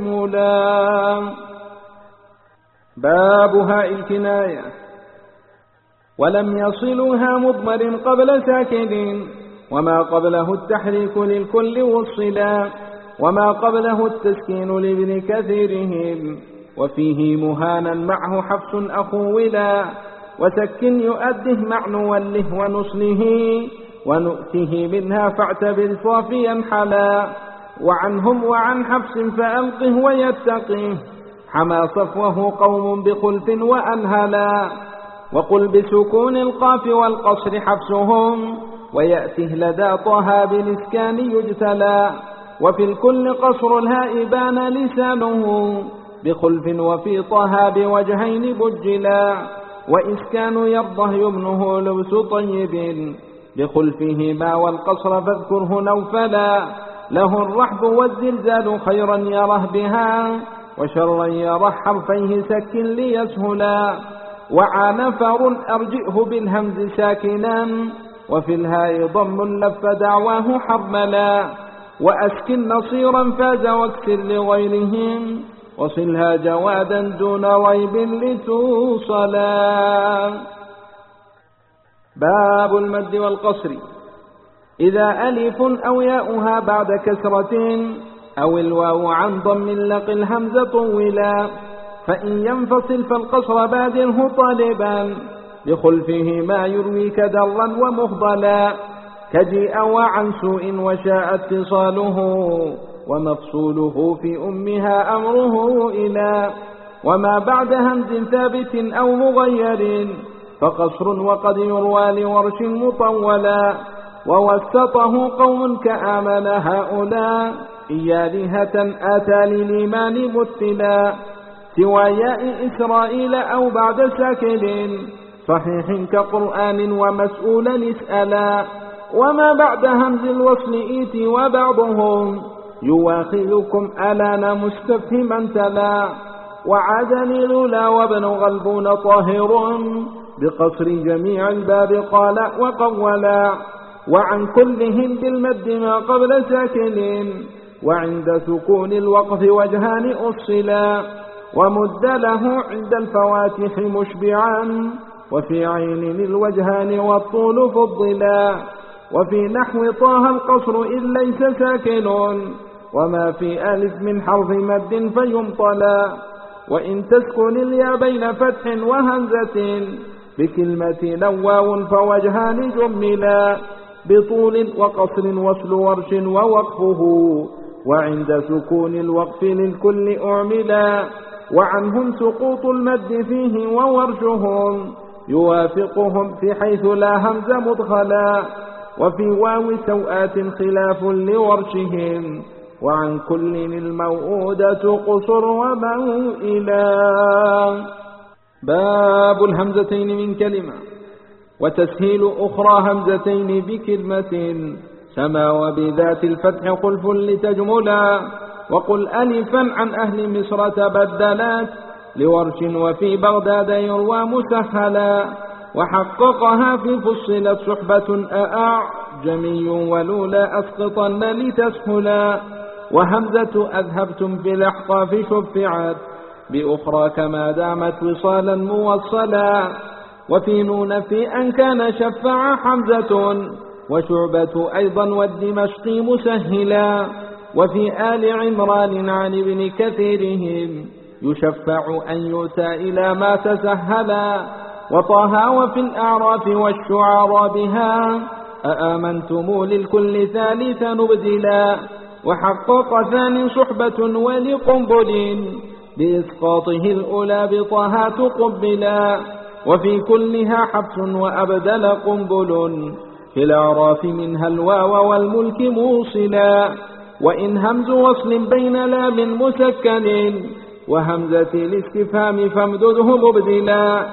فاشملا. باب هاء الكناية. ولم يصلها مضمر قبل ساكن وما قبله التحريك للكل وصلا. وما قبله التسكين لابن كثيرهم وفيه مهانا معه حفص أخولا. وسكن يؤده مع نوله ونصله ونؤته منها فاعتبر صافيا حلا. وعنهم وعن حفص فألقه ويتقه حما صفوه قوم بخلف وأنهلا. وقل بسكون القاف والقصر حفصهم ويأته لدى طه بالإسكان يجتلى. وفي الكل قصر الهاء بان لسانه بخلف وفي طه بوجهين بجلا. وإسكان يرضه يمنه لبس طيب بخلفهما والقصر فاذكره نوفلا. له الرحب والزلزال خيرا يره بها وشرا يره حرفيه سك ليسهلا. وعى نفر أرجئه بالهمز ساكنا وفي الهاء ضم لف دعواه حرملا. وأسكن نصيرا فاز واكسر لغيرهم وصلها جوادا دون ريب لتوصلا. باب المد والقصر. إذا ألف أو ياؤها بعد كسرة أو الواو عن ضم لق الهمزة طولا، فإن ينفصل فالقصر بادره طالبا، بخلفه ما يرويك درا ومفضلا، كجيء وعن سوء وشاء اتصاله، ومفصوله في أمها أمره إلى، وما بعد همز ثابت أو مغير فقصر، وقد يروى لورش مطولا، ووسطه قوم كآمن هؤلاء، إيالهة آتى للإيمان مثلا، سوى ياء إسرائيل أو بعد ساكن صحيح كقرآن ومسؤولا اسألا، وما بعد همز الوصل إيت، وبعضهم يواخذكم ألان مستفهما تلا، وعادني لولا وابن غلبون طاهر، بقصر جميع الباب قال وقولا، وعن كلهم بالمد ما قبل ساكن، وعند سكون الوقف وجهان أصلا، ومد له عند الفواتح مشبعا، وفي عين الوجهان والطول فضلا، وفي نحو طه القصر إذ ليس ساكن، وما في ألف من حرف مد فيمطلا، وإن تسكن اليا بين فتح وهمزة بكلمة لواو فوجهان جملا، بطول وقصر وصل ورش ووقفه، وعند سكون الوقف للكل أعملا، وعنهم سقوط المد فيه وورشهم يوافقهم في حيث لا همز مدخلا، وفي واو سوآت خلاف لورشهم، وعن كل الموؤودة قصر وموئلا. باب الهمزتين من كلمة، وتسهيل أخرى همزتين بكلمة، سما وبذات الفتح خلف لتجملا، وقل ألفا عن أهل مصر تبدلت لورش، وفي بغداد يروى مسهلا، وحققها في فصلت صحبة أعجمي، ولولا أسقطن لتسهلا، وهمزة أذهبتم في الأحقاف شفعت بأخرى كما دامت وصالا موصلا، وفي نون في أن كان شفع حمزة، وشعبة أيضا والدمشقي مسهلا، وفي آل عمران عن ابن كثيرهم يشفع أن يؤتى إلى ما تسهلا، وطه وفي الأعراف والشعراء بها أآمنتم للكل ثالثا نبدلا، وحقق ثاني صحبة ولقنبل بإسقاطه الأولى بطه تقبلا، وفي كلها حبس وأبدل قنبل في الأعراف منها الواو والملك موصلا، وإن همز وصل بين لام مسكن وهمزة الاستفهام فامدده مبدلا،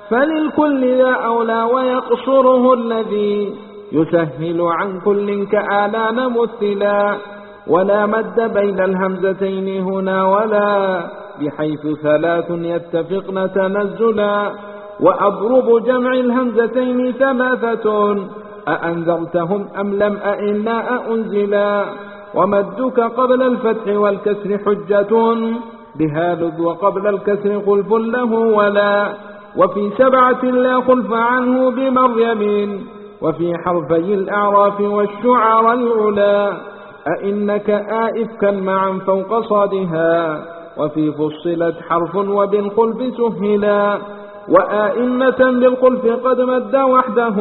فللكل ذا أولى ويقصره الذي يسهل عن كل كآلان مثلا، ولا مد بين الهمزتين هنا ولا، بحيث ثلاث يتفقن تنزلا، وأضرب جمع الهمزتين ثلاثة أأنذرتهم أم لم أئنا أنزلا، ومدك قبل الفتح والكسر حجة بها لذ، وقبل الكسر خلف له ولا، وفي سبعة لا خلف عنه بمريم، وفي حرفي الأعراف والشعر العلا، أئنك آئفكا معا فوق صادها، وفي فصلت حرف وبالخلف سهلا، وآئمة بالخلف قد مد وحده،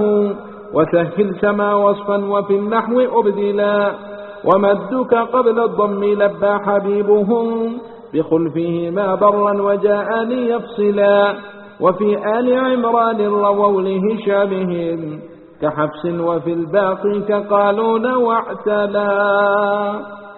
وسهل سما وصفا وفي النحو أبدلا، ومدك قبل الضم لبى حبيبهم بخلفه ما برا وجاء ليفصلا، وفي آل عمران رووا لهشامهم كحفص، وفي الباقي كقالون واعتلا.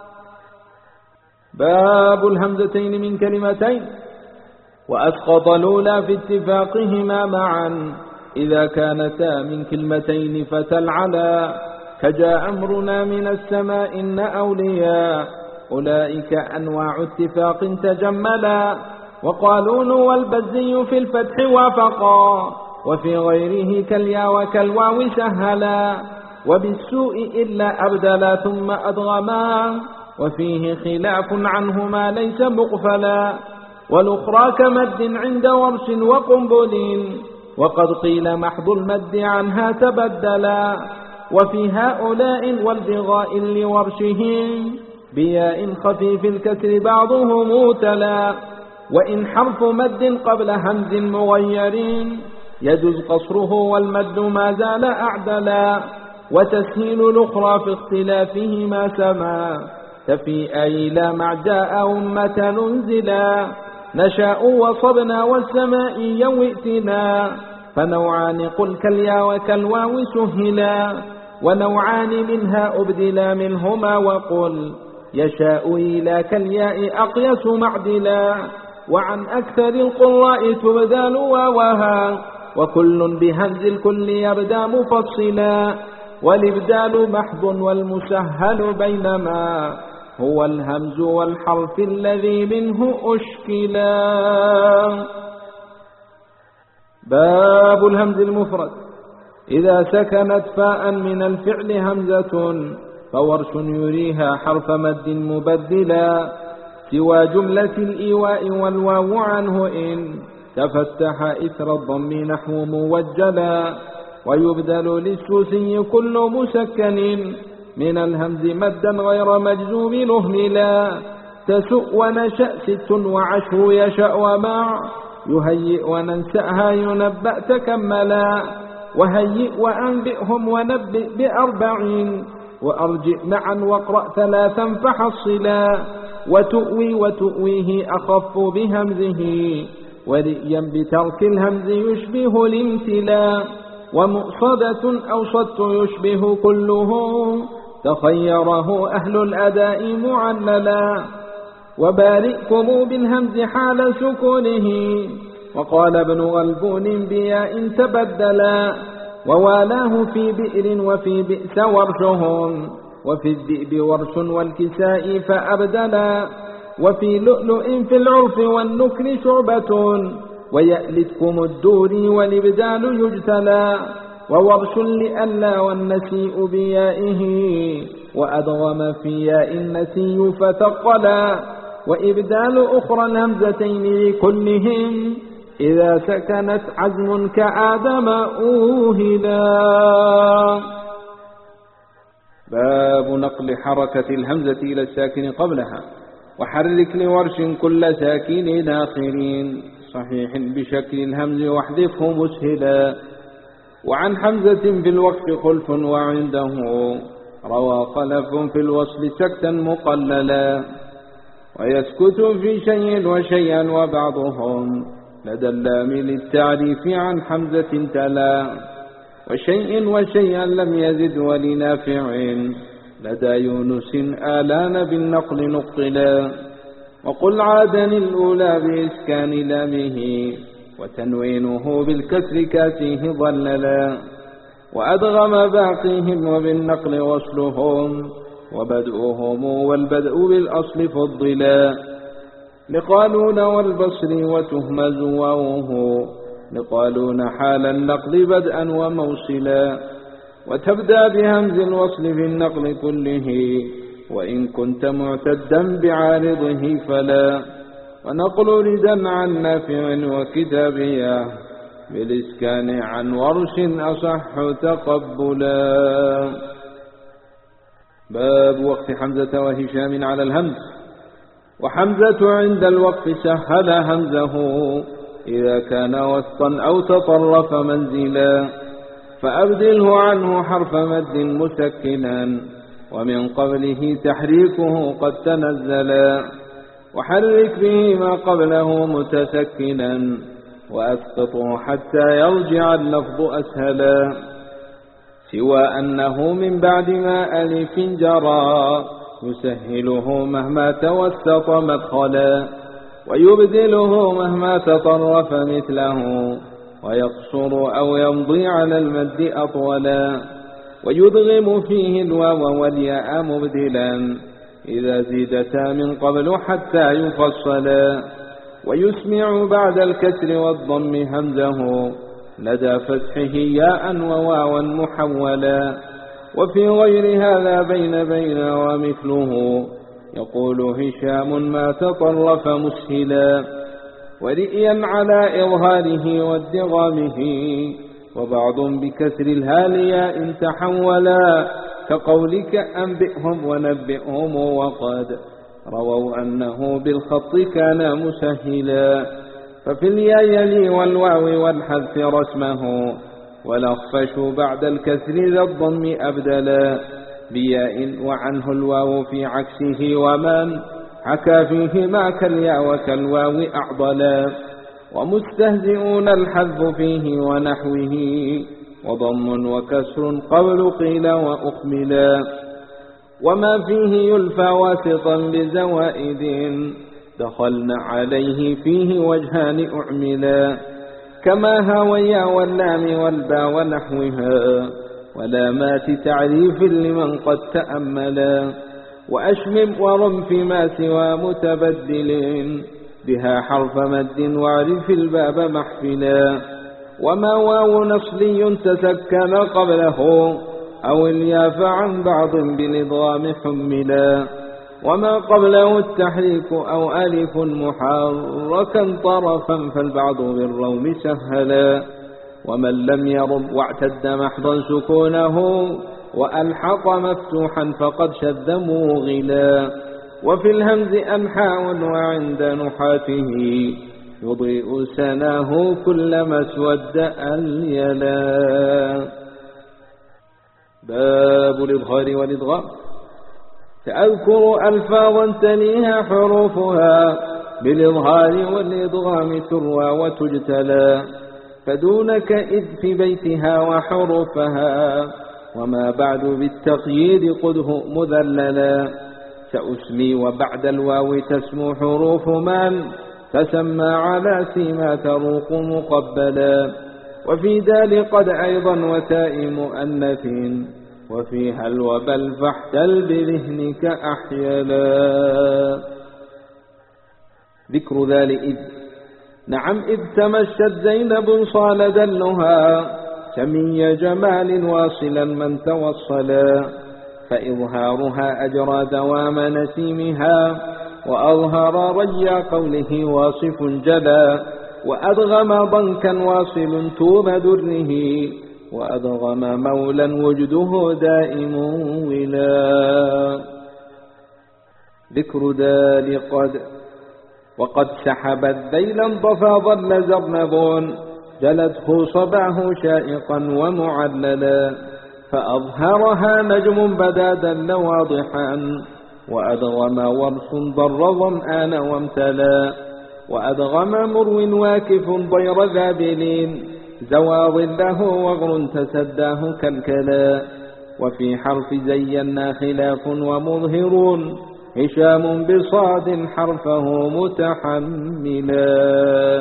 باب الهمزتين من كلمتين، وأسقط الأولى في اتفاقهما معا إذا كانتا من كلمتين فتلعلا، كجاء أمرنا من السماء إن أولياء، أولئك أنواع اتفاق تجملا، وقالون والبزي في الفتح وافقا، وفي غيره كاليا وكالواو سهلا، وبالسوء إلا أبدلا ثم أدغما، وفيه خلاف عنهما ليس مغفلا، والأخرى كمد عند ورش وقنبل وقد قيل محض المد عنها تبدلا. وفي هؤلاء والبغاء لورشهم بياء خفيف الكسر بعضهم تلا. وإن حرف مد قبل همز مغير يجوز قصره والمد ما زال أعدلا. وتسهيل الأخرى في اختلافهما سما تفي أيلا مع جاء أمة ننزلا. نشاء وصبنا والسماء يوئتنا فنوعان قل كاليا وكالواو سهلا. ونوعان منها أبدلا منهما وقل يشاء إلى كالياء أقيس معدلا. وعن أكثر القراء تبدل واوها وكل بهمز الكل يبدى مفصلا. والإبدال محض والمسهل بينما هو الهمز والحرف الذي منه أشكلا. باب الهمز المفرد. إذا سكنت فاء من الفعل همزة فورش يريها حرف مد مبدلا. سوى جملة الإيواء والواو عنه إن تفتح إثر الضم نحو موجلا. ويبدل للسوسي كل مسكن من الهمز مدا غير مجزوم نهملا. تسؤ ونشأ ست وعشر يشأ ومع يهيئ وننسأها ينبأ تكملا. وهيئ وأنبئهم ونبئ بأربعين وأرجئ معا واقرأ ثلاثا فحصلا. وتؤوي وتؤويه أخف بهمزه ورئيا بترك الهمز يشبه الامتلا. ومؤصدة أو صدت يشبه كله تخيره أهل الأداء معللا. وبارئكم بالهمز حال سكونه وقال ابن غلبون بياء تبدلا. ووالاه في بئر وفي بئس ورشهم وفي الذئب ورش والكساء فأبدلا. وفي لؤلؤ في العرف والنكر شعبة ويألتكم الدور والإبدال يجتلى. وورش لألا والنسيء بيائه وأدغم في ياء النسي فتقلا. وإبدال أخرى الهمزتين لكلهم إذا سكنت عزم كآدم أوهلا. باب نقل حركة الهمزة إلى الساكن قبلها. وحرك لورش كل ساكن آخرين صحيح بشكل الهمز واحذفه مسهلا. وعن حمزة في الوقف خلف وعنده روى خلف في الوصل سكتا مقللا. ويسكت في شيء وشيئا وبعضهم لدى اللام للتعريف عن حمزة تلا. وشيء وشيئا لم يزد ولنافع لدى يونس آلان بالنقل نقلا. وقل عادن الأولى بإسكان لامه وتنوينه بالكسر كاتيه ضللا. وأدغم باقيهم وبالنقل وصلهم وبدؤهم والبدء بالأصل فضلا. لقالون والبصر وتهمز واوه لقالون حال النقل بدءا وموصلا. وتبدأ بهمز الوصل في النقل كله وإن كنت معتدا بعارضه فلا. ونقل ردا عن نافع وكتابية بالإسكان عن ورش أصح تقبلا. باب وقف حمزة وهشام على الهمز. وحمزة عند الوقف سهل همزه إذا كان وسطا أو تطرف منزلا. فأبدله عنه حرف مد مسكنا ومن قبله تحريكه قد تنزلا. وحرك به ما قبله متسكنا وأسقطه حتى يرجع اللفظ أسهلا. سوى أنه من بعد ما ألف جرى يسهله مهما توسط مدخلا. ويبدله مهما تطرف مثله ويقصر أو يمضي على المد أطولا. ويدغم فيه الواو والياء مبدلا إذا زيدتا من قبل حتى يفصلا. ويسمع بعد الكسر والضم همزه لدى فتحه ياء وواوا محولا. وفي غير هذا بين بين ومثله يقول هشام ما تطرف مسهلا. ورئيا على إظهاره وادغامه، وبعض بكسر الهالياء تحولا، كقولك أنبئهم ونبئهم، وقد رووا أنه بالخط كان مسهلا. ففي الياء يلي والواو والحذف رسمه، والأخفش بعد الكسر ذا الضم أبدلا، بياء وعنه الواو في عكسه، ومن حكى فيهما كالياء وكالواو أعضلا. ومستهزئون الحذف فيه ونحوه، وضم وكسر قبل قيل وأخملا. وما فيه يلفى واسطا بزوائد، دخلنا عليه فيه وجهان أعملا، كما هاويا واللام والبا ونحوها، ولامات تعريف لمن قد تأملا. وأشمم ورم فيما سوى متبدل، بها حرف مد واعرف الباب محفلا. وما واو نصلي تسكن قبله، أو الياف عن بعض بالإضغام حملا. وما قبله التحريك أو ألف محركا طرفا، فالبعض بالروم سهلا. ومن لم يرم واعتد محضا سكونه، وألحق مفتوحا فقد شذ موغلا. وفي الهمز أنحاء وعند نحاته، يضيء سناه كلما اسود اليلا. باب الإظهار والإدغام. سأذكر ألفاظا تليها حروفها، بالإظهار والإدغام تروى وتجتلى، فدونك إذ في بيتها وحروفها، وما بعد بالتقييد قده مذللا. سأسمي وبعد الواو تسمو حروف من، تسمى على سيما تروق مقبلا. وفي دال قد أيضا وتاء مؤنث، وفيها الوبل فاحتل بذهنك أحيلا. ذكر ذال إذ. نعم إذ تمشت زينب صال دلها، سمي جمال واصلا من توصلا، فإظهارها أجرى دوام نسيمها، وأظهر رجى قوله واصف جلا. وأدغم ضنكا واصل توب دره، وأدغم مولا وجده دائم ولا. ذكر دال قد. وقد سحبت ذيلا ضفا ظل زرنب، جلته صبعه شائقا ومعللا، فأظهرها نجم بدا دل واضحا، وأدغم ورس ضر ظمآن وامتلا. وأدغم مرو واكف ضير ذابلين، زوى ظله وغر تسداه كالكلا. وفي حرف زينا خلاف ومظهرون، هشام بصاد حرفه متحملا.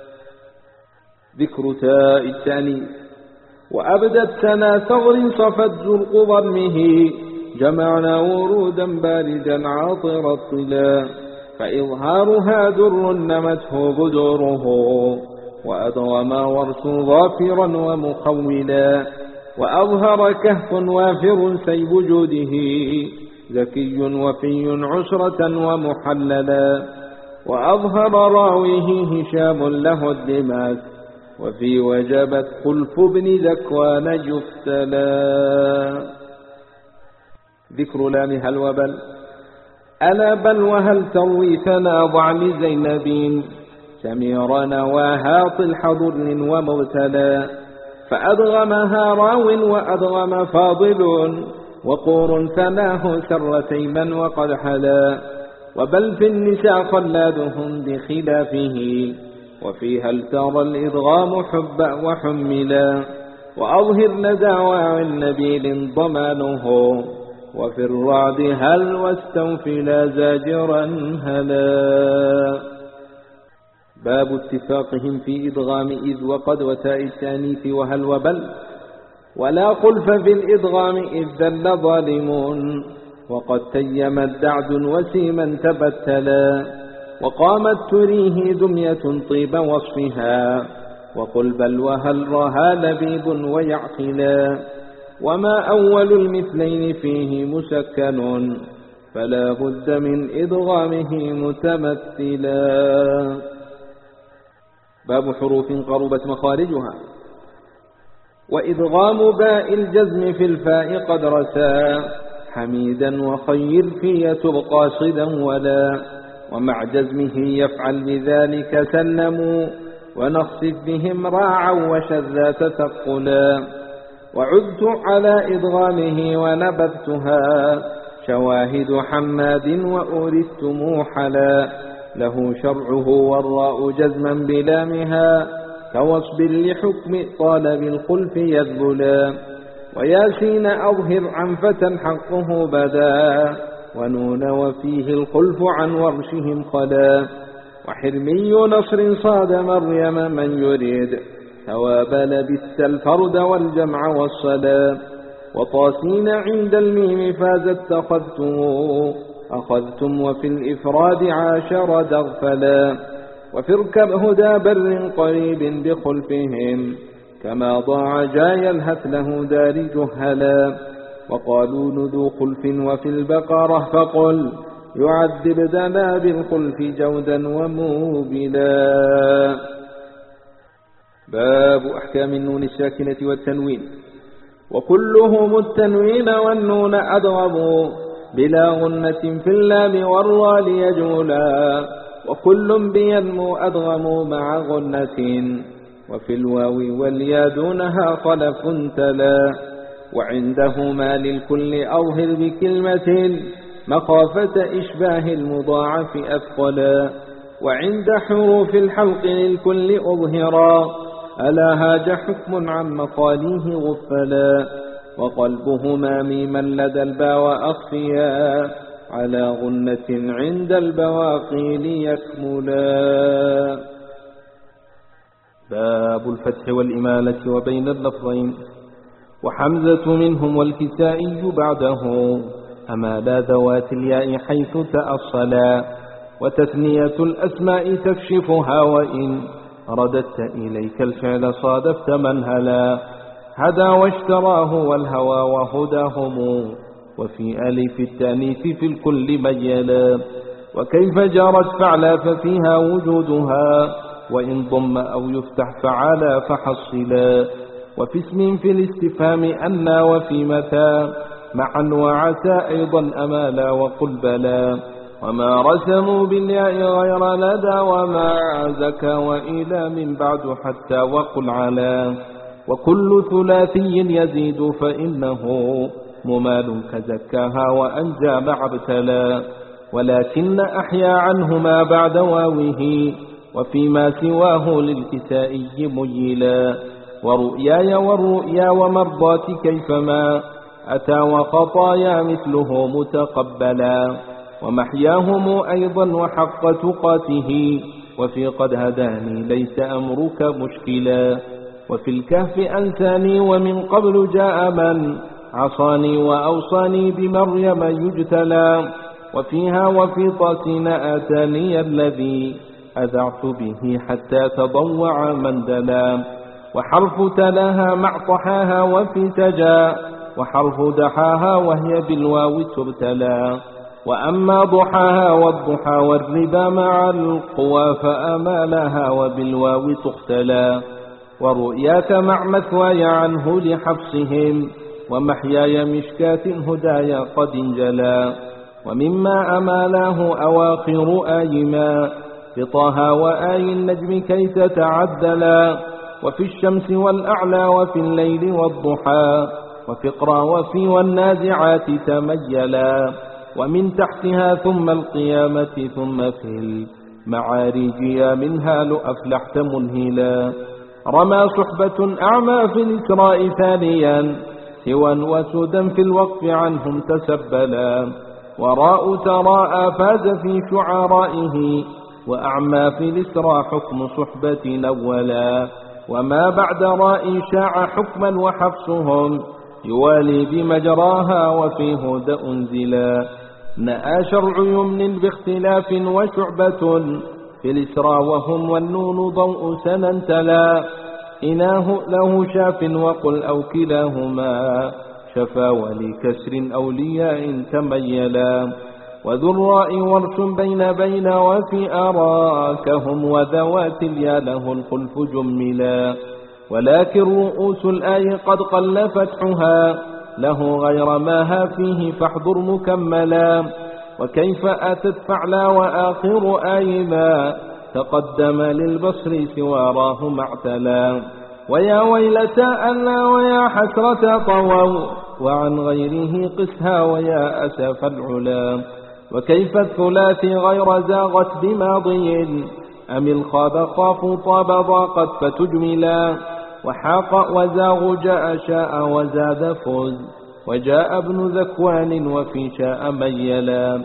ذكر تاء التانيث. وأبدت سنا ثغر صفت زرق ضمه، جمعنا ورودا باردا عاطر الطلا، فإظهارها در نمته بدوره، وأدغم ورس ظافرا ومخولا. وأظهر كهف وافر سيب جوده، ذكي وفي عسرة ومحللا. وأظهر راويه هشام له الدماس، وفي وجبت خلف بن ذكوان جفتلا. ذكر لام هل وبل. ألا بل وهل تروي تناضع لزينب، سمير نواها طلح ضر ومغتلا. فأدغمها راو وأدغم فاضل، وقور ثناه سر تيما وقد حلا. وبل في النساء خلادهم بخلافه، وفيها الترى الإدغام حبا وحملا. وأظهر لدى واع نبيل ضمانه، وفي الرعد هل واستوفلا زاجرا هلا. باب اتفاقهم في إدغام إذ وقد وتاء التانيث وهل وبل. ولا خلف في الإدغام إذ ذل ظالمون، وقد تيمت دعد وسيما تبتلا. وقامت تريه دمية طيب وصفها، وقل بل وهل رها لبيب ويعقلا. وما أول المثلين فيه مسكن، فلا بد من إدغامه متمثلا. باب حروف قربت مخارجها. وإدغام باء الجزم في الفاء قد رسى حميدا وخير في تبقى صدا ولا ومع جزمه يفعل بذلك سلموا ونخسف بهم راعا وشذا تثقلا وعدت على إدغامه ونبذتها شواهد حماد وأورثت موحلا له شرعه والراء جزما بلامها كوصب لحكم طالب الخلف يذبلا وياسين أظهر عن فتى حقه بدا ونون وفيه الخلف عن ورشهم خلا وحرمي نصر صاد مريم من يريد ثواب لبث الفرد والجمع والصلاة وطاسين عند الميم فازت أخذتم أخذتم وفي الإفراد عاشر دغفلا وفي اركب هدى بر قريب بخلفهم كما ضاع جاي الهت له دار جهلا وقالوا نذو خلف وفي البقرة فقل يعذب دنا بالخلف جودا وموبلا. باب أحكام النون الساكنة والتنوين. وكلهم التنوين والنون أدغموا بلا غنة في اللام والراء ليجولا وكل بينمو أدغموا مع غنة وفي الواو واليا دونها خلف تلا وعندهما للكل أظهر بكلمة مخافة إشباه المضاعف أثقلا وعند حروف الحلق للكل أظهرا ألا هاج حكم عن مقاليه غفلا وقلبهما ميما لدى الباء أخفيا على غنة عند البواقي ليكملا. باب الفتح والإمالة وبين اللفظين. وحمزة منهم والكسائي بعده أمالا ذوات الياء حيث تأصلا وتثنية الأسماء تكشفها وإن رددت إليك الفعل صادفت منهلا هدى واشتراه والهوى وهداهم وفي ألف التانيث في الكل ميلا وكيف جرت فعلا ففيها وجودها وإن ضم أو يفتح فعلا فحصلا وفي اسم في الاستفهام أنا وفي متى معا وعسى أيضا أمالا وقل بلا وما رسموا بالياء غير لدى وما زكى وإلى من بعد حتى وقل علا وكل ثلاثي يزيد فإنه ممال كزكاها وأنجى مع ابتلا ولكن أحيا عنهما بعد واوه وفيما سواه للكسائي ميلا ورؤياي والرؤيا ومرضات كيفما أتى وخطايا مثله متقبلا ومحياهم أيضا وحق تقاته وفي قد هداني ليس أمرك مشكلا وفي الكهف أنساني ومن قبل جاء من عصاني وأوصاني بمريم يجتلى وفيها وفي طاسين آتاني الذي أذعت به حتى تضوع من دلا وحرف تلاها مع طحاها وفي تجا وحرف دحاها وهي بالواو تبتلى وأما ضحاها والضحى والربا مع القوى فأمالها وبالواو تختلى ورؤياك مع مثواي عنه لحفصهم ومحياي مشكات هدايا قد انجلا ومما أمالاه أواخر آيما بطاها وآي النجم كي تتعدلا وفي الشمس والأعلى وفي الليل والضحى وفقرا وفي والنازعات تميلا ومن تحتها ثم القيامة ثم في المعارج يا منها لأفلحت منهلا رمى صحبة أعمى في الإسراء ثانيا سوى وسودا في الوقف عنهم تسبلا وراء تراءى فاز في شعرائه وأعمى في الإسراء حكم صحبة أولا وما بعد راء شاع حكما وحفصهم يوالي بمجراها وفي هدى أنزلا نأى شرع يمن باختلاف وشعبة في الإسراء وهم والنون ضوء سنا تلا إناه له شاف وقل أو كلاهما شفا ولكسر أولياء تميلا وذو الراء ورش بين بين وفي أراكهم وذوات اليا له الخلف جملا ولكن رؤوس الآي قد قل فتحها له غير ماها فيه فاحضر مكملا وكيف أتت فعلا وآخر آي ما تقدم للبصر سواراه معتلا ويا ويلتا ألا ويا حسرة طووا وعن غيره قسها ويا أسف العلا وكيف الثلاثي غير زاغت بماضي أم الخاب خاف طاب ضاقت فتجملا وحاق وزاغ جاء شاء وزاد فز وجاء ابن ذكوان وفي شاء ميلا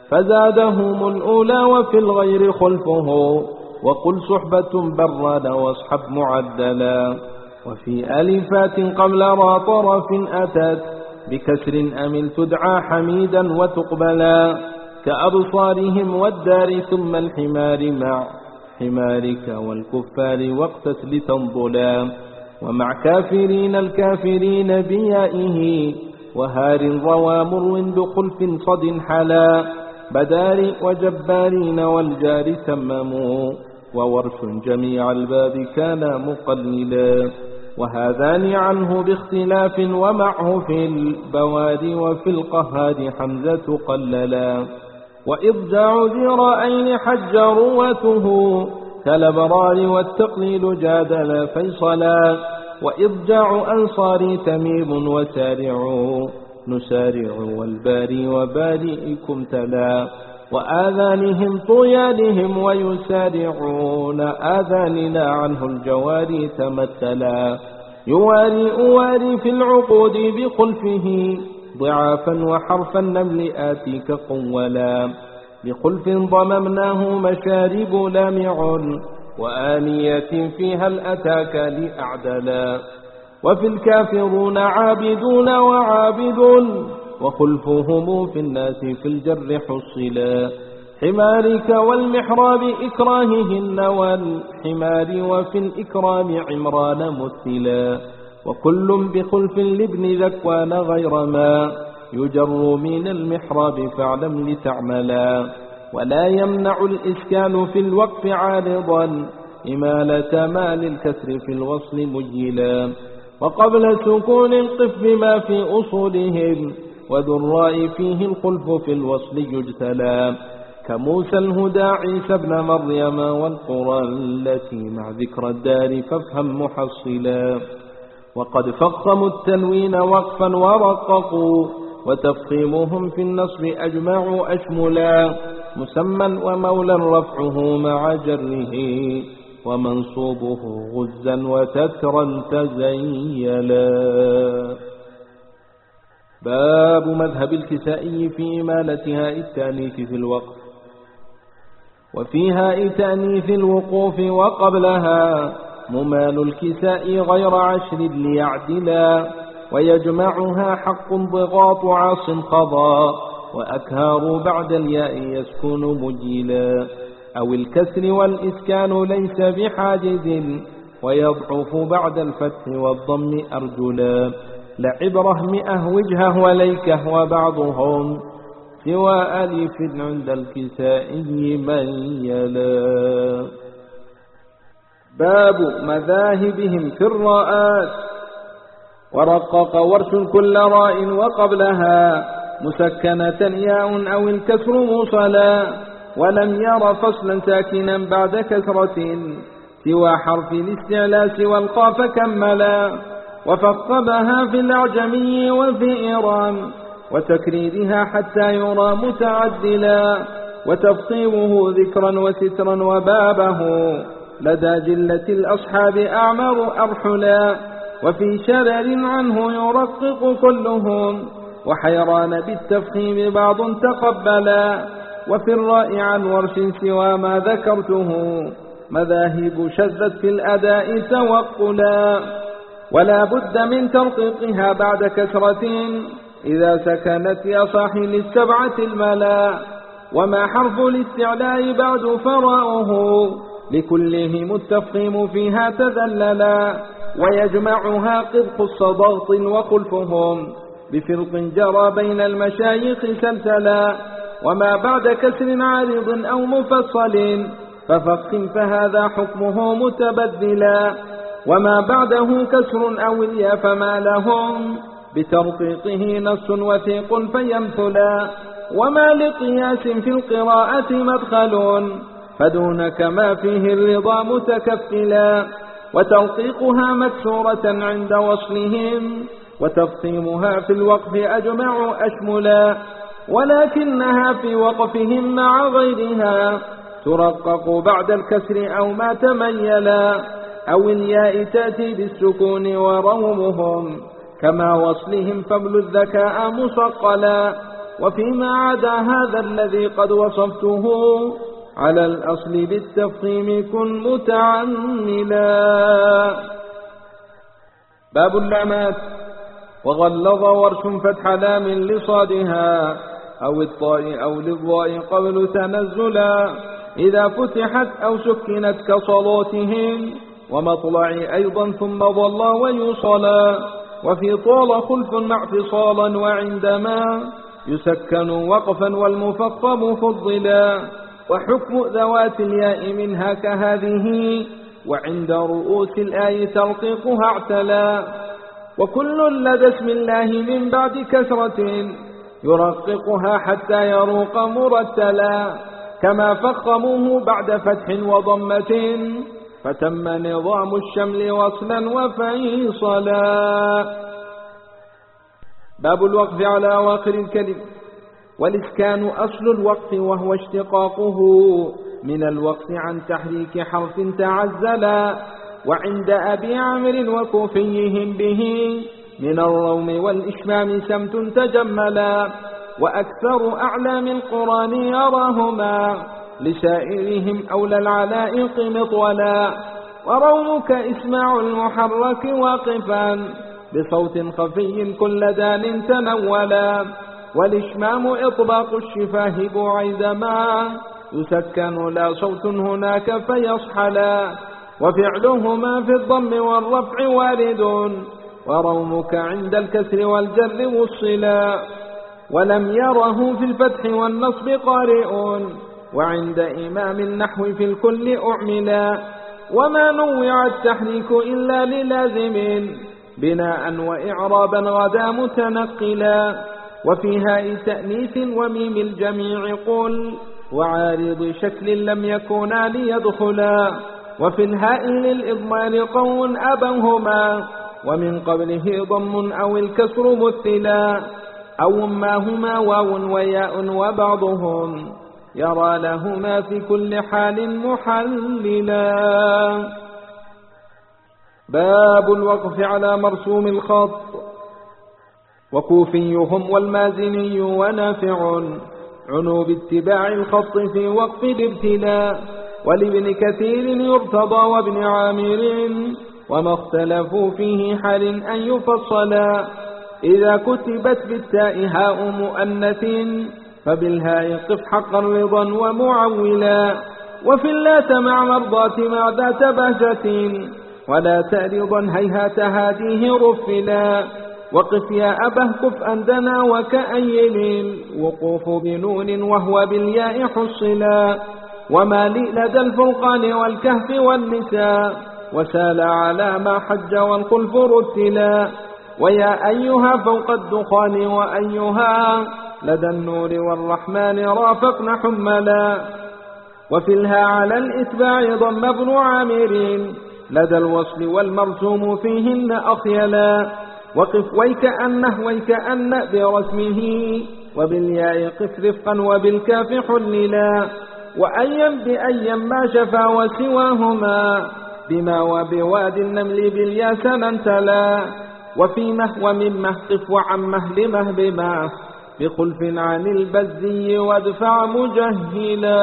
فزادهم الأولى وفي الغير خلفه وقل صحبة براد واصحب معدلا وفي ألفات قبل را طرف أتت بكسر أمل تدعى حميدا وتقبلا كأبصارهم والدار ثم الحمار مع حمارك والكفار واقتس لتنضلا ومع كافرين الكافرين بيائه وهار روى مر بخلف صد حلا بدار وجبارين والجار تمموا وورش جميع الباب كان مقللا وهذان عنه باختلاف ومعه في البواد وفي القهاد حمزة قللا وإضجاع ذراعين حج رواته كالأبرار والتقليل جادل فيصلا وإضجاع أنصاري تميم وسارعوا نسارع والباري وبارئكم تلا وآذانهم طيانهم ويسارعون آذاننا عنه الجواري تمثلا يواري أواري في العقود بخلفه ضعافا وحرف النمل آتيك قولا بخلف ضممناه مشارب لامع وآنية فيها الأتاك لأعدلا وفي الكافرون عابدون وعابد وخلفهم في الناس في الجر حصلا حمارك والمحراب إكراههن والحمار وفي الإكرام عمران مثلا وكل بخلف لابن ذكوان غير ما يجر من المحراب فاعلم لتعملا ولا يمنع الإسكان في الوقف عارضا إمالة ما للكسر في الوصل مجلا وقبل سكون القف بما في أصولهم وذو الراء فيه الخلف في الوصل يجتلى كموسى الهدى عيسى ابن مريم والقرى التي مع ذكر الدار فافهم محصلا وقد فخموا التنوين وقفا ورققوا وتفخيمهم في النصب أجمعوا أشملا مسمى ومولا رفعه مع جره ومنصوبه غزا وتترا تزيلا. باب مذهب الكسائي في إمالتها التأنيث في الوقف وفيها تأنيث الوقوف وقبلها ممال الكساء غير عشر ليعدلا ويجمعها حق ضغاط عاص قضى وأكهار بعد الياء يسكن مجيلا أو الكسر والإسكان ليس بحاجز ويضعف بعد الفتح والضم أرجلا لعبره مئة وجهه وليكه وبعضهم سوى ألف عند الكسائي ميلا. باب مذاهبهم في الراءات ورقق ورش كل راء وقبلها مسكنة ياء أو الكسر موصلا ولم ير فصلا ساكنا بعد كسرة سوى حرف الاستعلاء والقاف كملا وفقبها في الأعجمي وفي إيران وتكريرها حتى يرى متعدلا وتفصيله ذكرا وسترا وبابه لدى جلة الأصحاب أعمر أرحلا وفي شرر عنه يرقق كلهم وحيران بالتفخيم بعض تقبلا وفي الراء عن ورش سوى ما ذكرته مذاهب شذت في الأداء توقلا ولا بد من ترقيقها بعد كسرة إذا سكنت يا صاحي للسبعة الملا وما حرف الاستعلاء بعد فراؤه لكلهم التفخيم فيها تذللا ويجمعها قذق الصداط وخلفهم بفرق جرى بين المشايخ سلسلا وما بعد كسر عارض أو مفصل ففخ فهذا حكمه متبدلا، وما بعده كسر أو اليا فما لهم بترقيقه نص وثيق فيمثلا، وما لقياس في القراءة مدخل فدونك ما فيه الرضا متكفلا، وترقيقها مكسورة عند وصلهم وتفخيمها في الوقف أجمع أشملا، ولكنها في وقفهم مع غيرها ترقق بعد الكسر أو ما تميلا، أو الياء تأتي بالسكون ورومهم كما وصلهم فبل الذكاء مصقلا، وفيما عدا هذا الذي قد وصفته على الأصل بالتفخيم كن متعملا. باب اللامات. وغلظ ورش فتح لام لصادها أو الطاء أو للضاء قبل تنزلا، إذا فتحت أو سكنت كصلاتهم ومطلع أيضا ثم ظل ويوصلا، وفي طال خلف مع اتصالا وعندما يسكن وقفا والمفخم فضلا، وحكم ذوات الياء منها كهذه وعند رؤوس الآي ترقيقها اعتلا، وكل لدى اسم الله من بعد كسرة يرققها حتى يروق مرتلا، كما فخموه بعد فتح وضمة فتم نظام الشمل وصلا وفيصلا. باب الوقف على أواخر الكلم. والإسكان أصل الوقف وهو اشتقاقه من الوقف عن تحريك حرف تعزلا، وعند أبي عمرو وكوفيهم به من الروم والإشمام سمت تجملا، وأكثر أعلام القرآن يراهما لسائرهم أولى العلائق مطولا، ورومك إسماع المحرك واقفا بصوت خفي كل دان تنولا، والإشمام إطلاق الشفاه بعيدما يسكن لا صوت هناك فيصحلا، وفعلهما في الضم والرفع وارد، ورومك عند الكسر والجر والصلا، ولم يره في الفتح والنصب قارئ، وعند إمام النحو في الكل أعملا، وما نوع التحريك إلا للازم بناء وإعرابا غدا متنقلا، وفي هاء تأنيث وميم الجميع قل وعارض شكل لم يكونا ليدخلا، وفي الهاء للإضمار قول أبوهما ومن قبله ضم أو الكسر مثلا، أو ما هما واو وياء وبعضهم يرى لهما في كل حال محللا. باب الوقف على مرسوم الخط. وكوفيهم والمازني ونافع عنوا باتباع الخط في وقف الابتلاء، ولابن كثير يرتضى وابن عامر وما اختلفوا فيه حال أن يفصلا، إذا كتبت بالتاء هاء مؤنث فبالهاء قف حقا رضا ومعولا، وفي اللات مع مرضات مع ذات بهجة ولا تأرضا هيهات هاديه رفلا، وقف يا أبه كف أندنا وكأيل وقوف بنون وهو بالياء حصلا، وما لي لدى الفرقان والكهف والنساء وسال على ما حج والخلف رتلا، ويا أيها فوق الدخان وأيها لدى النور والرحمن رافقن حملا، وفي الها على الإتباع ضم ابن عامر لدى الوصل والمرسوم فيهن أخيلا، وقف ويكأنه ويكأن برسمه وبالياء قف رفقا وبالكاف حللا، وأيم بأيم ما شفا وسواهما بما وبواد النمل بالياء سننتلا، وفيمه وممه قف وعمه لمه بما بخلف عن البزي وادفع مجهلا.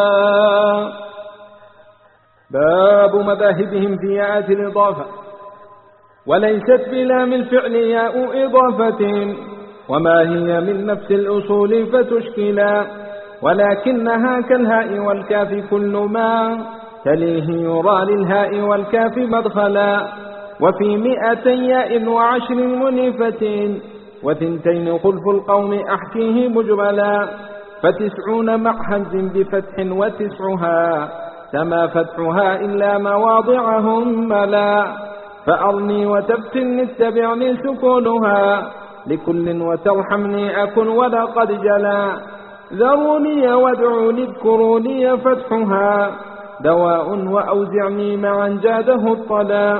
باب مذاهبهم في ياءات الإضافة. وليست بلام الفعل ياء إضافة وما هي من نفس الأصول فتشكلا، ولكنها كالهاء والكاف كل ما تليه يرى للهاء والكاف مدخلا، وفي مئة ياء وعشر منفة وثنتين خلف القوم أحكيه مجملا، فتسعون مع همز بفتح وتسعها سما فتحها إلا مواضعهم ملا فأرني وتفتني اتبعني سكونها لكل وترحمني أكن ولقد جلا ذروني وادعوني اذكروني فتحها دواء وأوزعني معا جاده الطلا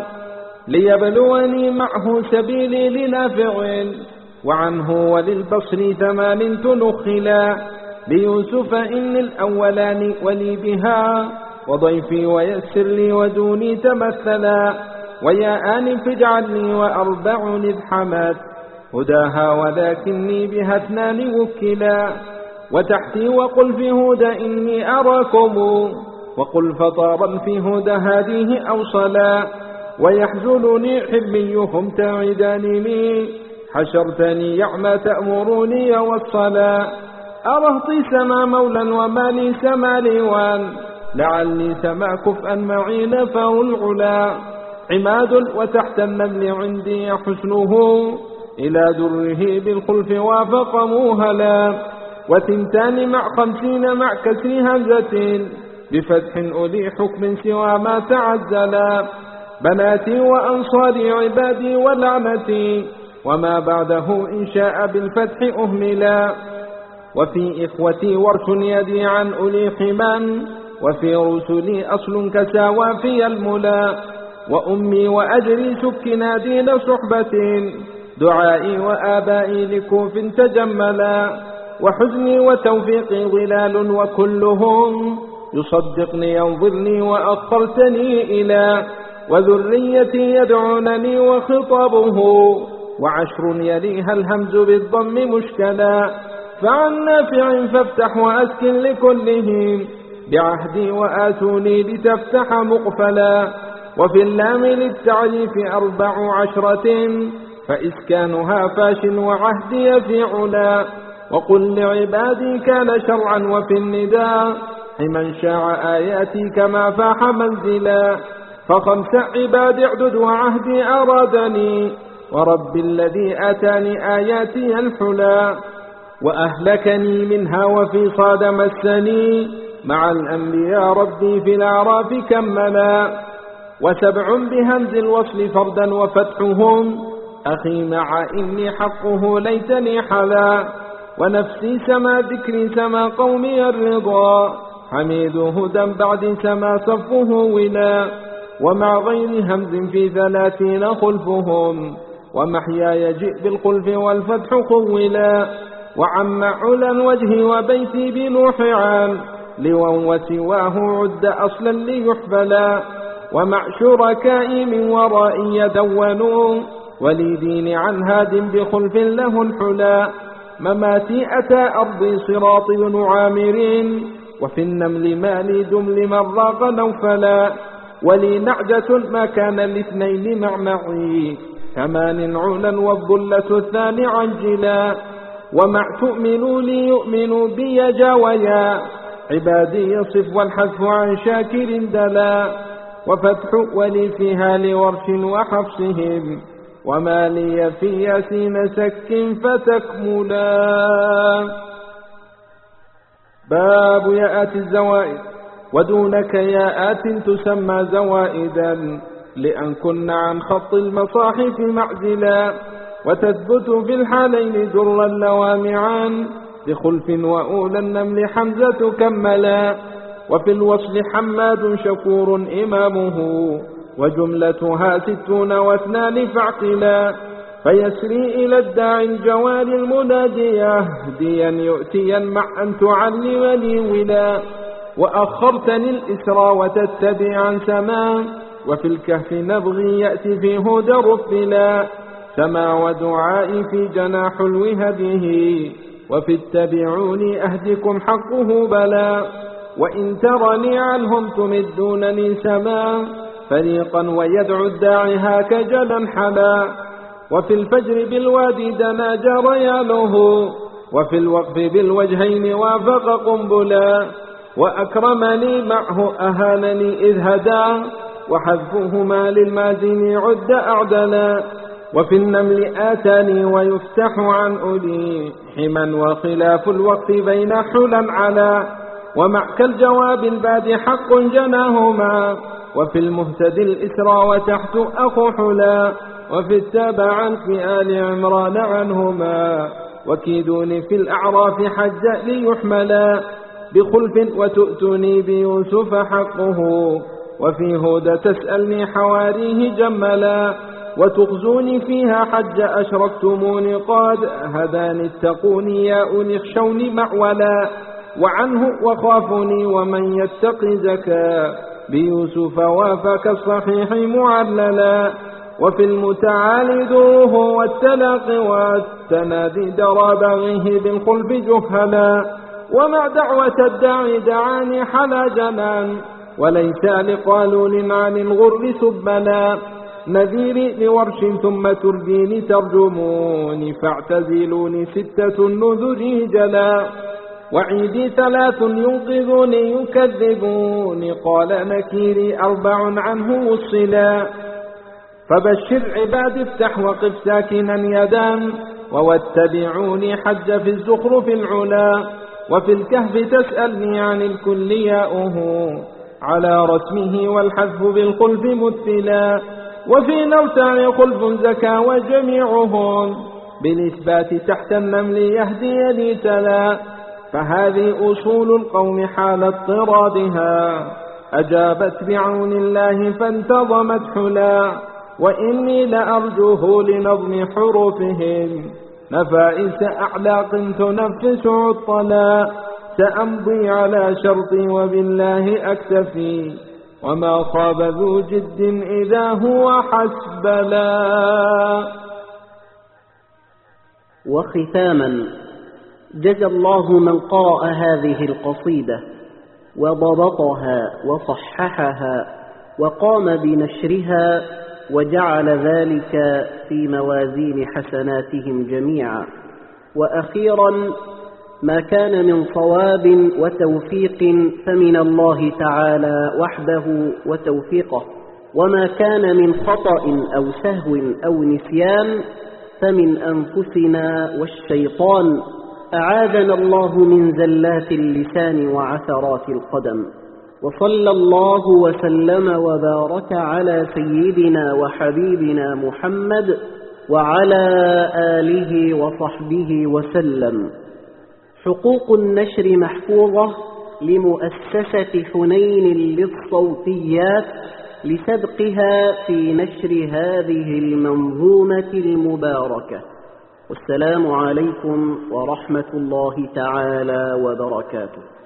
ليبلوني معه سبيلي لنافع وعنه وللبصر ثمان تنخلا ليوسف إن الأولان ولي بها وضيفي ويسر لي ودوني تمثلا ويا آنف اجعلني وأربع إذ حمت هداها ولكني بها اثنان وكلا وتحتي وقل في هدى إني أراكم وقل فطارا في هدى هذه أوصلا ويحزنني حلميهم تعداني لي حشرتني يعمى تأمروني والصلاة أرهطي سما مولا وما لي سما ليوان لعلي سما كفءا معي نفر العلا عماد وتحت النمل عندي حسنه إلى دره بالخلف وافق موهلا وثنتان مع خمسين مع كسر همزة بفتح أولي حكم سوى ما تعزلا بناتي وأنصاري عبادي ولعنتي وما بعده إن شاء بالفتح أهملا وفي إخوتي ورش يدي عن أولي حمان وفي رسلي أصل كساوى في الملا وأمي وأجري سكنا دين صحبة دعائي وآبائي لكوف تجملا وحزني وتوفيقي ظلال وكلهم يصدقني ينظرني وأخرتني إلى وذريتي يدعونني وخطابه وعشر يليها الهمز بالضم مشكلا فعن نافع فافتح وأسكن لكلهم بعهدي وآتوني لتفتح مقفلا وفي اللام للتعريف أربع عشرة فإسكانها فاش وعهدي في علا وقل لعبادي كان شرعا وفي النداء حمن شاع آياتي كما فاح منزلا فخمس عباد اعدد وعهدي أرادني ورب الذي آتاني آياتي الحلا وأهلكني منها وفي صاد مسني مع الأنبياء ربي في الأعراف كملا وسبع بهمز الوصل فردا وفتحهم أخي مع إني حقه ليتني حلا ونفسي سما ذكري سما قومي الرضا حميد هدى بعد سما صفه ولا ومع غير همز في ثلاثين خلفهم ومحياي جئ بالخلف والفتح خولا وعم علا وجهي وبيتي بنوح عام لوا وسواه عد أصلا ليحفلا ومع شركائي من ورائي يدونوا ولي دين عن هاد بخلف له الحلا مماتي أتى أرضي صراط بن عامر وفي النمل مالي دمل من راق نوفلا ولي نعجة ما كان الاثنين مع معي ثمان علا والظلة الثاني عجلا ومع تؤمنوا ليؤمنوا بي جاويا عبادي يصف والحذف عن شاكر دلا وفتح ولي فيها لورش وحفصهم وما لي في ياسين سك فتكملا. باب ياءات الزوائد ودونك ياءات تسمى زوائدا لأن كن عن خط المصاحف معزلا وتثبت في الحالين درا لوامعا بخلف وأولى النمل حمزة كملا وفي الوصل حماد شكور إمامه وجملتها ستون واثنان فاعقلا فيسري إلى الداعي الجوال المنادي يهديا يؤتيا مع أن تعلمني ولا وأخرتني الإسرى وتتبعا سما وفي الكهف نبغي يأتي في هدى رفلا سما ودعائي في جناح الوهبه وفي اتبعوني أهدكم حقه بلا وإن ترني عنهم تمدونني سما فريقا ويدعو الداعي هاك جلا حلا وفي الفجر بالوادي دنا جريانه وفي الوقف بالوجهين وافق قنبلا وأكرمني معه أهانني إذ هدى وحذفهما للمازن عد أعدلا وفي النمل آتاني ويفتح عن أولي حما وخلاف الوقت بين حلا على ومع كالجواب الباد حق جناهما وفي المهتدي الإسرى وتحت أخو حلا وفي التابع عن في آل عمران عنهما وكيدوني في الأعراف حج ليحملا بخلف وتؤتني بيوسف حقه وفي هود تسألني حواريه جملا وتخزوني فيها حج أشركتموني قد هداني اتقوني يا أولي اخشوني معولا وعنه وخافني ومن يتق زكا بيوسف وافك الصحيح معللا وفي المتعال ذوه والتلاق والتنادي درى بغيه بالخلف جهلا ومع دعوة الداعي دعاني حلا جنان وليس لقالول عن الغر سبلا نذيري لورش ثم ترديني ترجموني فاعتزلوني ستة النذر جلا وعيدي ثلاث ينقذوني يكذبوني قال نكيري أربع عنه وصلا فبشر عباد افتح وقف ساكنا يدان وواتبعوني حج في الزخرف العلا وفي الكهف تسألني عن الكل ياؤه على رسمه والحذف بالخلف مثلا وفي نوتع خلف زكا وجميعهم بالإثبات تحت النمل يهدي لي تلا فهذه أصول القوم حال اضطرادها أجابت بعون الله فانتظمت حلا وإني لأرجوه لنظم حروفهم نفائس أعلاق تنفس عطلا سأمضي على شرطي وبالله أكتفي وما خاب ذو جد إذا هو حسبلا. وختاما جزى الله من قرأ هذه القصيدة وضبطها وصححها وقام بنشرها وجعل ذلك في موازين حسناتهم جميعا. وأخيرا ما كان من صواب وتوفيق فمن الله تعالى وحده وتوفيقه، وما كان من خطأ أو سهو أو نسيان فمن أنفسنا والشيطان، أعاذنا الله من زلات اللسان وعثرات القدم. وصلى الله وسلم وبارك على سيدنا وحبيبنا محمد وعلى آله وصحبه وسلم. حقوق النشر محفوظة لمؤسسة حنين للصوتيات لسبقها في نشر هذه المنظومة المباركة. والسلام عليكم ورحمة الله تعالى وبركاته.